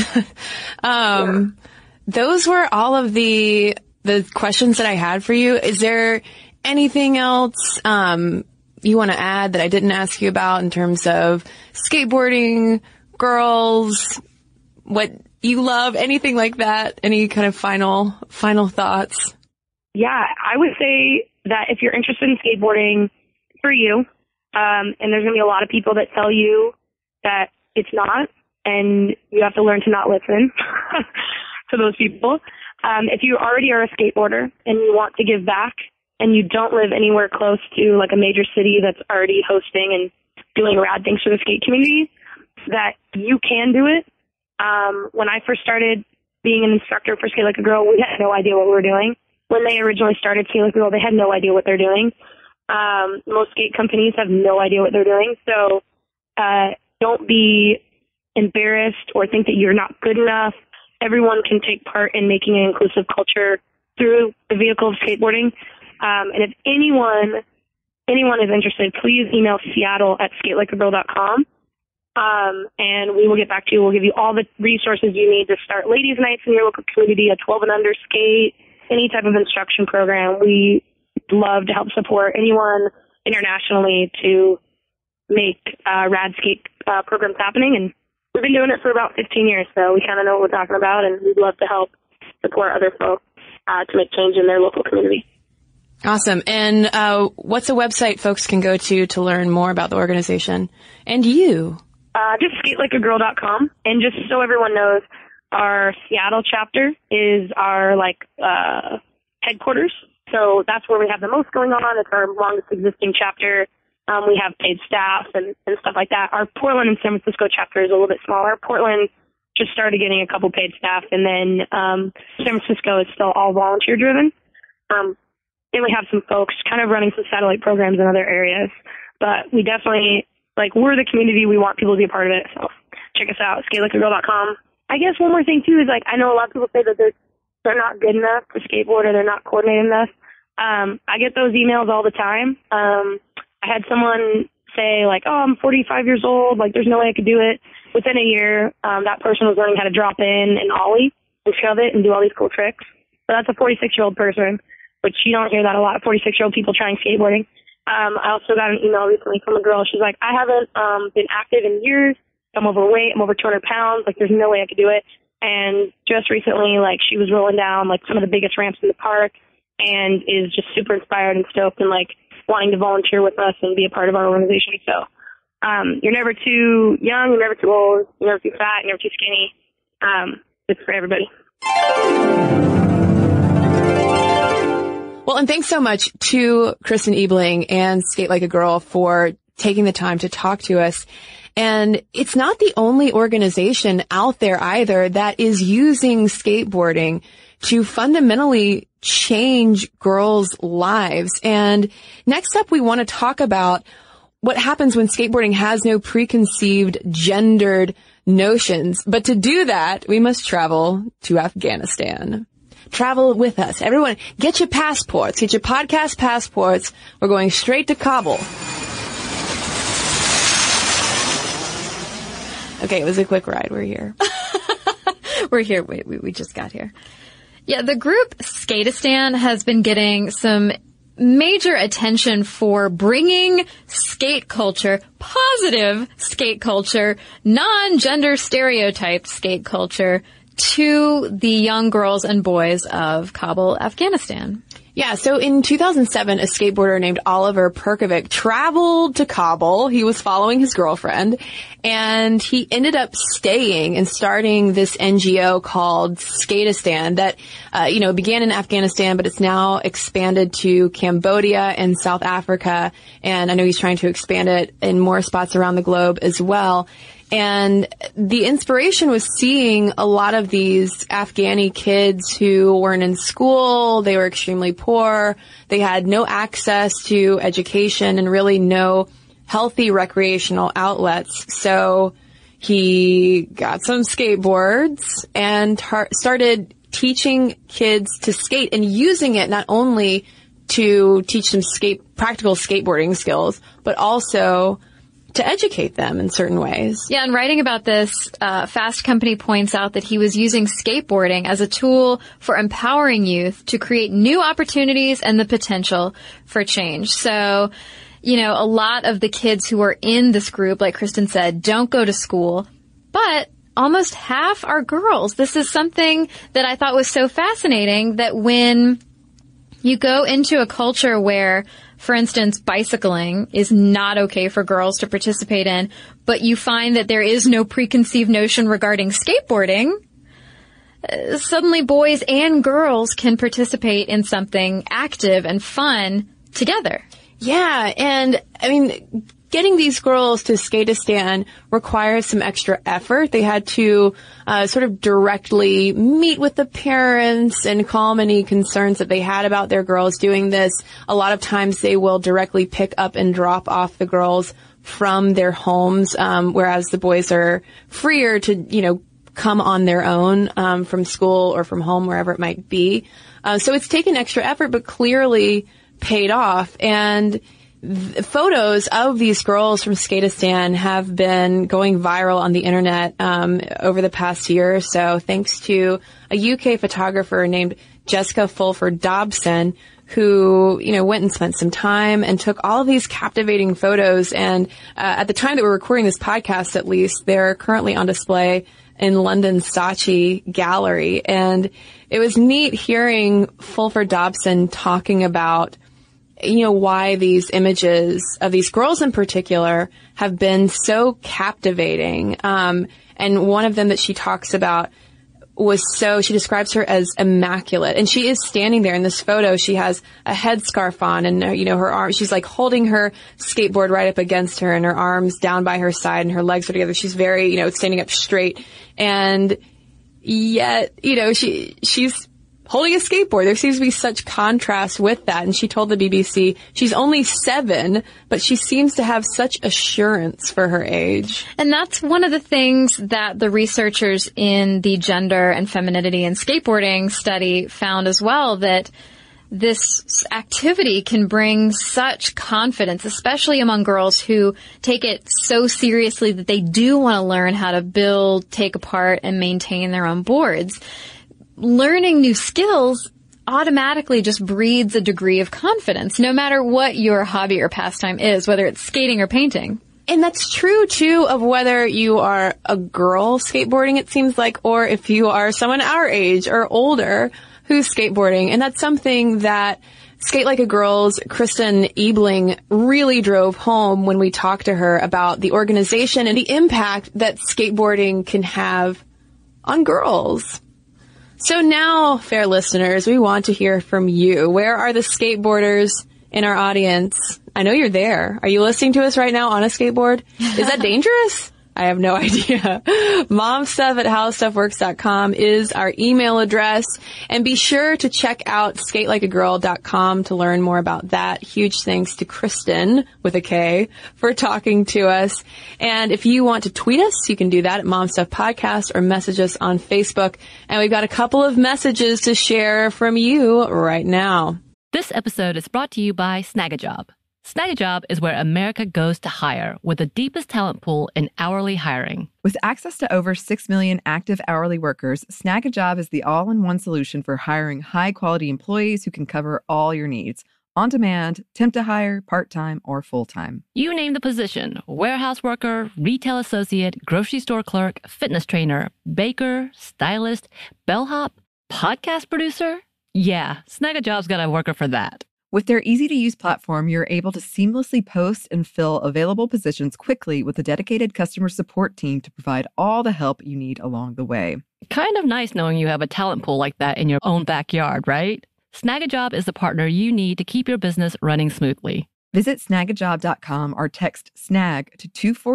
Those were all of the questions that I had for you. Is there anything else you want to add that I didn't ask you about in terms of skateboarding, girls, what you love, anything like that? Any kind of final thoughts?
Yeah, I would say that if you're interested in skateboarding, for you, and there's going to be a lot of people that tell you that it's not, and you have to learn to not listen to those people. If you already are a skateboarder and you want to give back, and you don't live anywhere close to like a major city that's already hosting and doing rad things for the skate community, that you can do it. When I first started being an instructor for Skate Like a Girl, we had no idea what we were doing. When they originally started Skate Like a Girl, they had no idea what they're doing. Most skate companies have no idea what they're doing. So don't be embarrassed or think that you're not good enough. Everyone can take part in making an inclusive culture through the vehicle of skateboarding. And if anyone is interested, please email Seattle@skatelikeagirl.com. And we will get back to you. We'll give you all the resources you need to start ladies' nights in your local community, a 12 and under skate, any type of instruction program. We love to help support anyone internationally to make rad skate programs happening. And we've been doing it for about 15 years, so we kind of know what we're talking about, and we'd love to help support other folks to make change in their local community.
Awesome. And what's a website folks can go to learn more about the organization and you?
Just skatelikeagirl.com. And just so everyone knows, our Seattle chapter is our headquarters. So that's where we have the most going on. It's our longest existing chapter. We have paid staff and stuff like that. Our Portland and San Francisco chapter is a little bit smaller. Portland just started getting a couple paid staff, and then San Francisco is still all volunteer driven. Then we have some folks kind of running some satellite programs in other areas. But we definitely, we're the community. We want people to be a part of it. So check us out, skatelikeagirl.com. I guess one more thing, too, is, I know a lot of people say that they're not good enough to skateboard or they're not coordinated enough. I get those emails all the time. I had someone say, I'm 45 years old, there's no way I could do it. Within a year, that person was learning how to drop in and ollie and shove it and do all these cool tricks. So that's a 46-year-old person, which you don't hear that a lot, 46-year-old people trying skateboarding. I also got an email recently from a girl. She's like, I haven't been active in years. I'm overweight. I'm over 200 pounds. There's no way I could do it. And just recently, she was rolling down, some of the biggest ramps in the park and is just super inspired and stoked and, wanting to volunteer with us and be a part of our organization. So you're never too young. You're never too old. You're never too fat. You're never too skinny. It's for everybody.
Well, and thanks so much to Kristen Ebling and Skate Like a Girl for taking the time to talk to us. And it's not the only organization out there either that is using skateboarding to fundamentally change girls' lives. And next up, we want to talk about what happens when skateboarding has no preconceived gendered notions. But to do that, we must travel to Afghanistan. Travel with us. Everyone, get your passports. Get your podcast passports. We're going straight to Kabul. Okay, it was a quick ride. We're here.
We're here. We just got here. Yeah, the group Skateistan has been getting some major attention for bringing skate culture, positive skate culture, non-gender stereotyped skate culture to the young girls and boys of Kabul, Afghanistan.
Yeah, so in 2007, a skateboarder named Oliver Perkovic traveled to Kabul. He was following his girlfriend, and he ended up staying and starting this NGO called Skateistan that, began in Afghanistan, but it's now expanded to Cambodia and South Africa. And I know he's trying to expand it in more spots around the globe as well. And the inspiration was seeing a lot of these Afghani kids who weren't in school. They were extremely poor. They had no access to education and really no healthy recreational outlets. So he got some skateboards and started teaching kids to skate and using it not only to teach them practical skateboarding skills, but also to educate them in certain ways.
Yeah, and writing about this, Fast Company points out that he was using skateboarding as a tool for empowering youth to create new opportunities and the potential for change. So, a lot of the kids who are in this group, like Kristen said, don't go to school, but almost half are girls. This is something that I thought was so fascinating, that when you go into a culture where, for instance, bicycling is not okay for girls to participate in, but you find that there is no preconceived notion regarding skateboarding, suddenly boys and girls can participate in something active and fun together.
Yeah, and I mean, getting these girls to Skateistan requires some extra effort. They had to sort of directly meet with the parents and calm any concerns that they had about their girls doing this. A lot of times they will directly pick up and drop off the girls from their homes, whereas the boys are freer to, come on their own from school or from home, wherever it might be. So it's taken extra effort, but clearly paid off. And photos of these girls from Skateistan have been going viral on the internet over the past year or so, thanks to a UK photographer named Jessica Fulford Dobson, who, went and spent some time and took all of these captivating photos. And at the time that we're recording this podcast, at least, they're currently on display in London's Saatchi Gallery. And it was neat hearing Fulford Dobson talking about why these images of these girls in particular have been so captivating. And one of them that she talks about she describes her as immaculate. And she is standing there in this photo. She has a headscarf on and, her arm, she's like holding her skateboard right up against her and her arms down by her side and her legs are together. She's very, standing up straight. And yet, she's holding a skateboard. There seems to be such contrast with that. And she told the BBC she's only 7, but she seems to have such assurance for her age.
And that's one of the things that the researchers in the gender and femininity in skateboarding study found as well, that this activity can bring such confidence, especially among girls who take it so seriously that they do want to learn how to build, take apart, and maintain their own boards. Learning new skills automatically just breeds a degree of confidence, no matter what your hobby or pastime is, whether it's skating or painting.
And that's true, too, of whether you are a girl skateboarding, it seems like, or if you are someone our age or older who's skateboarding. And that's something that Skate Like a Girl's Kristen Ebling really drove home when we talked to her about the organization and the impact that skateboarding can have on girls. So now, fair listeners, we want to hear from you. Where are the skateboarders in our audience? I know you're there. Are you listening to us right now on a skateboard? Is that dangerous? I have no idea. momstuff@howstuffworks.com is our email address. And be sure to check out skatelikeagirl.com to learn more about that. Huge thanks to Kristen, with a K, for talking to us. And if you want to tweet us, you can do that at momstuffpodcast or message us on Facebook. And we've got a couple of messages to share from you right now.
This episode is brought to you by Snagajob. Snagajob is where America goes to hire, with the deepest talent pool in hourly hiring.
With access to over 6 million active hourly workers, Snagajob is the all-in-one solution for hiring high-quality employees who can cover all your needs. On demand, temp to hire, part-time, or full-time.
You name the position: warehouse worker, retail associate, grocery store clerk, fitness trainer, baker, stylist, bellhop, podcast producer. Yeah, Snagajob's got a worker for that.
With their easy-to-use platform, you're able to seamlessly post and fill available positions quickly with a dedicated customer support team to provide all the help you need along the way.
Kind of nice knowing you have a talent pool like that in your own backyard, right? Snagajob is the partner you need to keep your business running smoothly.
Visit snagajob.com or text SNAG to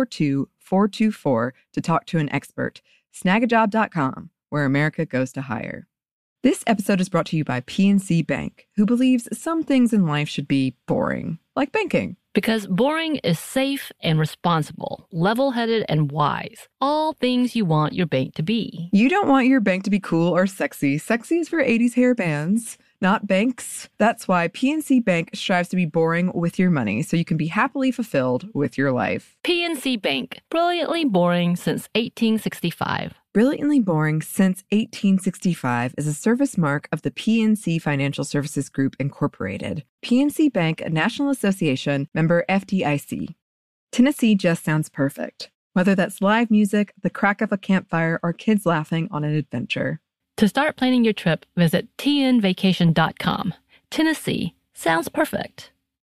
242-424 to talk to an expert. Snagajob.com, where America goes to hire. This episode is brought to you by PNC Bank, who believes some things in life should be boring, like banking.
Because boring is safe and responsible, level-headed and wise. All things you want your bank to be.
You don't want your bank to be cool or sexy. Sexy is for 80s hair bands. not banks. That's why PNC Bank strives to be boring with your money so you can be happily fulfilled with your life.
PNC Bank, brilliantly boring since 1865.
Brilliantly Boring Since 1865 is a service mark of the PNC Financial Services Group, Incorporated. PNC Bank, a National Association, member FDIC. Tennessee just sounds perfect. Whether that's live music, the crack of a campfire, or kids laughing on an adventure.
To start planning your trip, visit tnvacation.com. Tennessee sounds perfect.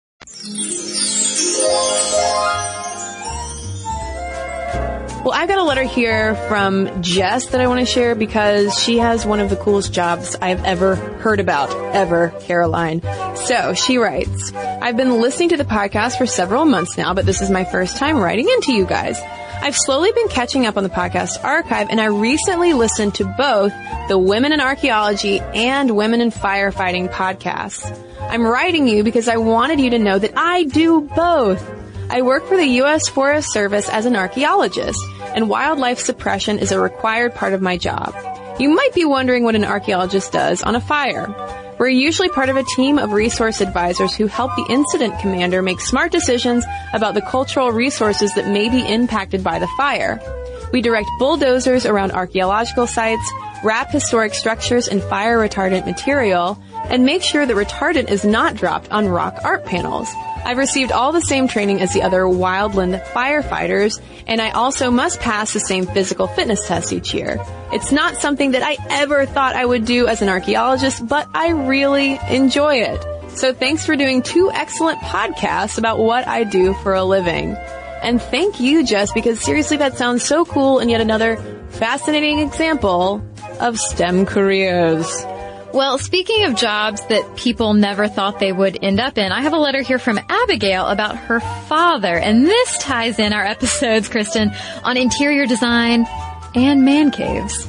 Well, I've got a letter here from Jess that I want to share because she has one of the coolest jobs I've ever heard about, ever, Caroline. So she writes, I've been listening to the podcast for several months now, but this is my first time writing into you guys. I've slowly been catching up on the podcast archive, and I recently listened to both the Women in Archaeology and Women in Firefighting podcasts. I'm writing you because I wanted you to know that I do both. I work for the U.S. Forest Service as an archaeologist, and wildlife suppression is a required part of my job. You might be wondering what an archaeologist does on a fire. We're usually part of a team of resource advisors who help the incident commander make smart decisions about the cultural resources that may be impacted by the fire. We direct bulldozers around archaeological sites, wrap historic structures in fire retardant material, and make sure the retardant is not dropped on rock art panels. I've received all the same training as the other wildland firefighters, and I also must pass the same physical fitness test each year. It's not something that I ever thought I would do as an archaeologist, but I really enjoy it. So thanks for doing 2 excellent podcasts about what I do for a living. And thank you, Jess, because seriously, that sounds so cool and yet another fascinating example of STEM careers.
Well, speaking of jobs that people never thought they would end up in, I have a letter here from Abigail about her father. And this ties in our episodes, Kristen, on interior design and man caves.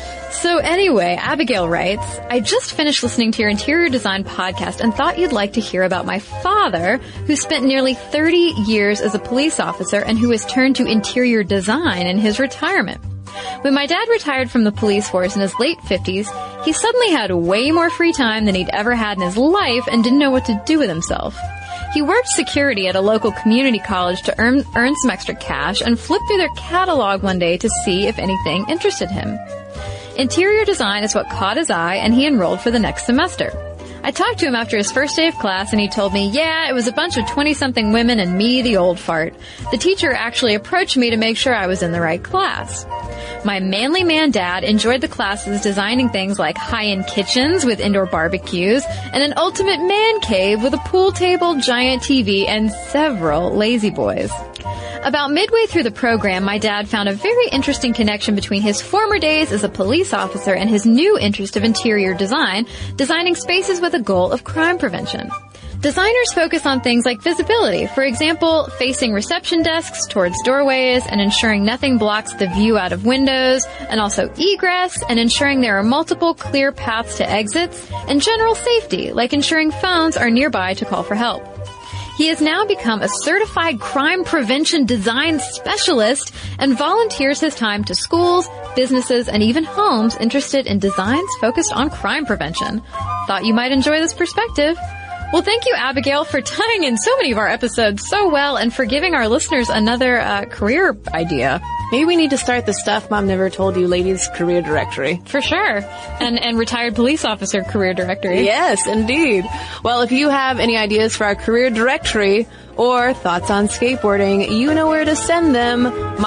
So anyway, Abigail writes, I just finished listening to your interior design podcast and thought you'd like to hear about my father, who spent nearly 30 years as a police officer and who has turned to interior design in his retirement. When my dad retired from the police force in his late 50s, he suddenly had way more free time than he'd ever had in his life and didn't know what to do with himself. He worked security at a local community college to earn some extra cash and flipped through their catalog one day to see if anything interested him. Interior design is what caught his eye, and he enrolled for the next semester. I talked to him after his first day of class, and he told me, yeah, it was a bunch of 20-something women and me, the old fart. The teacher actually approached me to make sure I was in the right class. My manly man dad enjoyed the classes designing things like high-end kitchens with indoor barbecues and an ultimate man cave with a pool table, giant TV, and several lazy boys. About midway through the program, my dad found a very interesting connection between his former days as a police officer and his new interest of interior design, designing spaces with a goal of crime prevention. Designers focus on things like visibility, for example, facing reception desks towards doorways and ensuring nothing blocks the view out of windows, and also egress and ensuring there are multiple clear paths to exits, and general safety, like ensuring phones are nearby to call for help. He has now become a certified crime prevention design specialist and volunteers his time to schools, businesses, and even homes interested in designs focused on crime prevention. Thought you might enjoy this perspective. Well, thank you, Abigail, for tying in so many of our episodes so well and for giving our listeners another career idea.
Maybe we need to start the Stuff Mom Never Told You ladies career directory.
For sure. And retired police officer career directory.
Yes, indeed. Well, if you have any ideas for our career directory or thoughts on skateboarding, you know where to send them.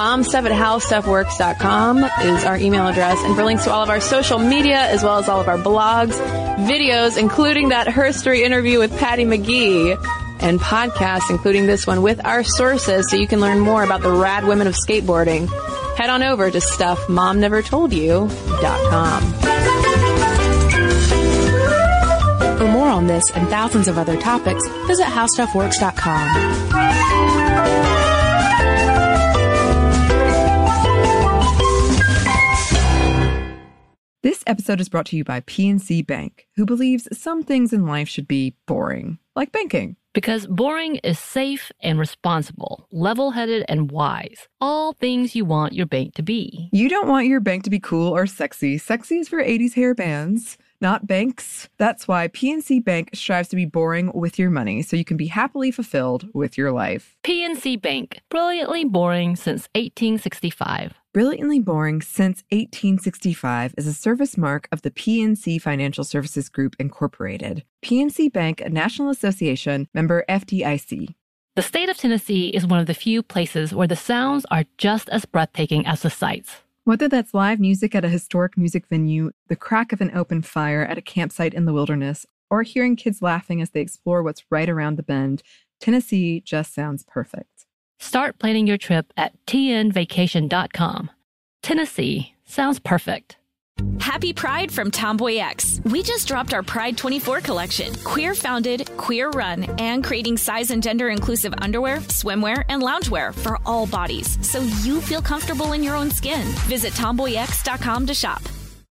momstuff@howstuffworks.com is our email address. And for links to all of our social media, as well as all of our blogs, videos, including that herstory interview with Patty McGee, and podcasts, including this one, with our sources, so you can learn more about the rad women of skateboarding, head on over to stuffmomnevertoldyou.com.
For more on this and thousands of other topics, visit howstuffworks.com.
This episode is brought to you by PNC Bank, who believes some things in life should be boring, like banking.
Because boring is safe and responsible, level-headed and wise. All things you want your bank to be.
You don't want your bank to be cool or sexy. Sexy is for 80s hair bands. not banks. That's why PNC Bank strives to be boring with your money so you can be happily fulfilled with your life.
PNC Bank, brilliantly boring since 1865.
Brilliantly Boring Since 1865 is a service mark of the PNC Financial Services Group, Incorporated. PNC Bank, a National Association, member FDIC.
The state of Tennessee is one of the few places where the sounds are just as breathtaking as the sights.
Whether that's live music at a historic music venue, the crack of an open fire at a campsite in the wilderness, or hearing kids laughing as they explore what's right around the bend, Tennessee just sounds perfect.
Start planning your trip at tnvacation.com. Tennessee sounds perfect.
Happy Pride from Tomboy X. We just dropped our Pride 24 collection. Queer founded, queer run, and creating size and gender inclusive underwear, swimwear, and loungewear for all bodies so you feel comfortable in your own skin. Visit tomboyx.com to shop.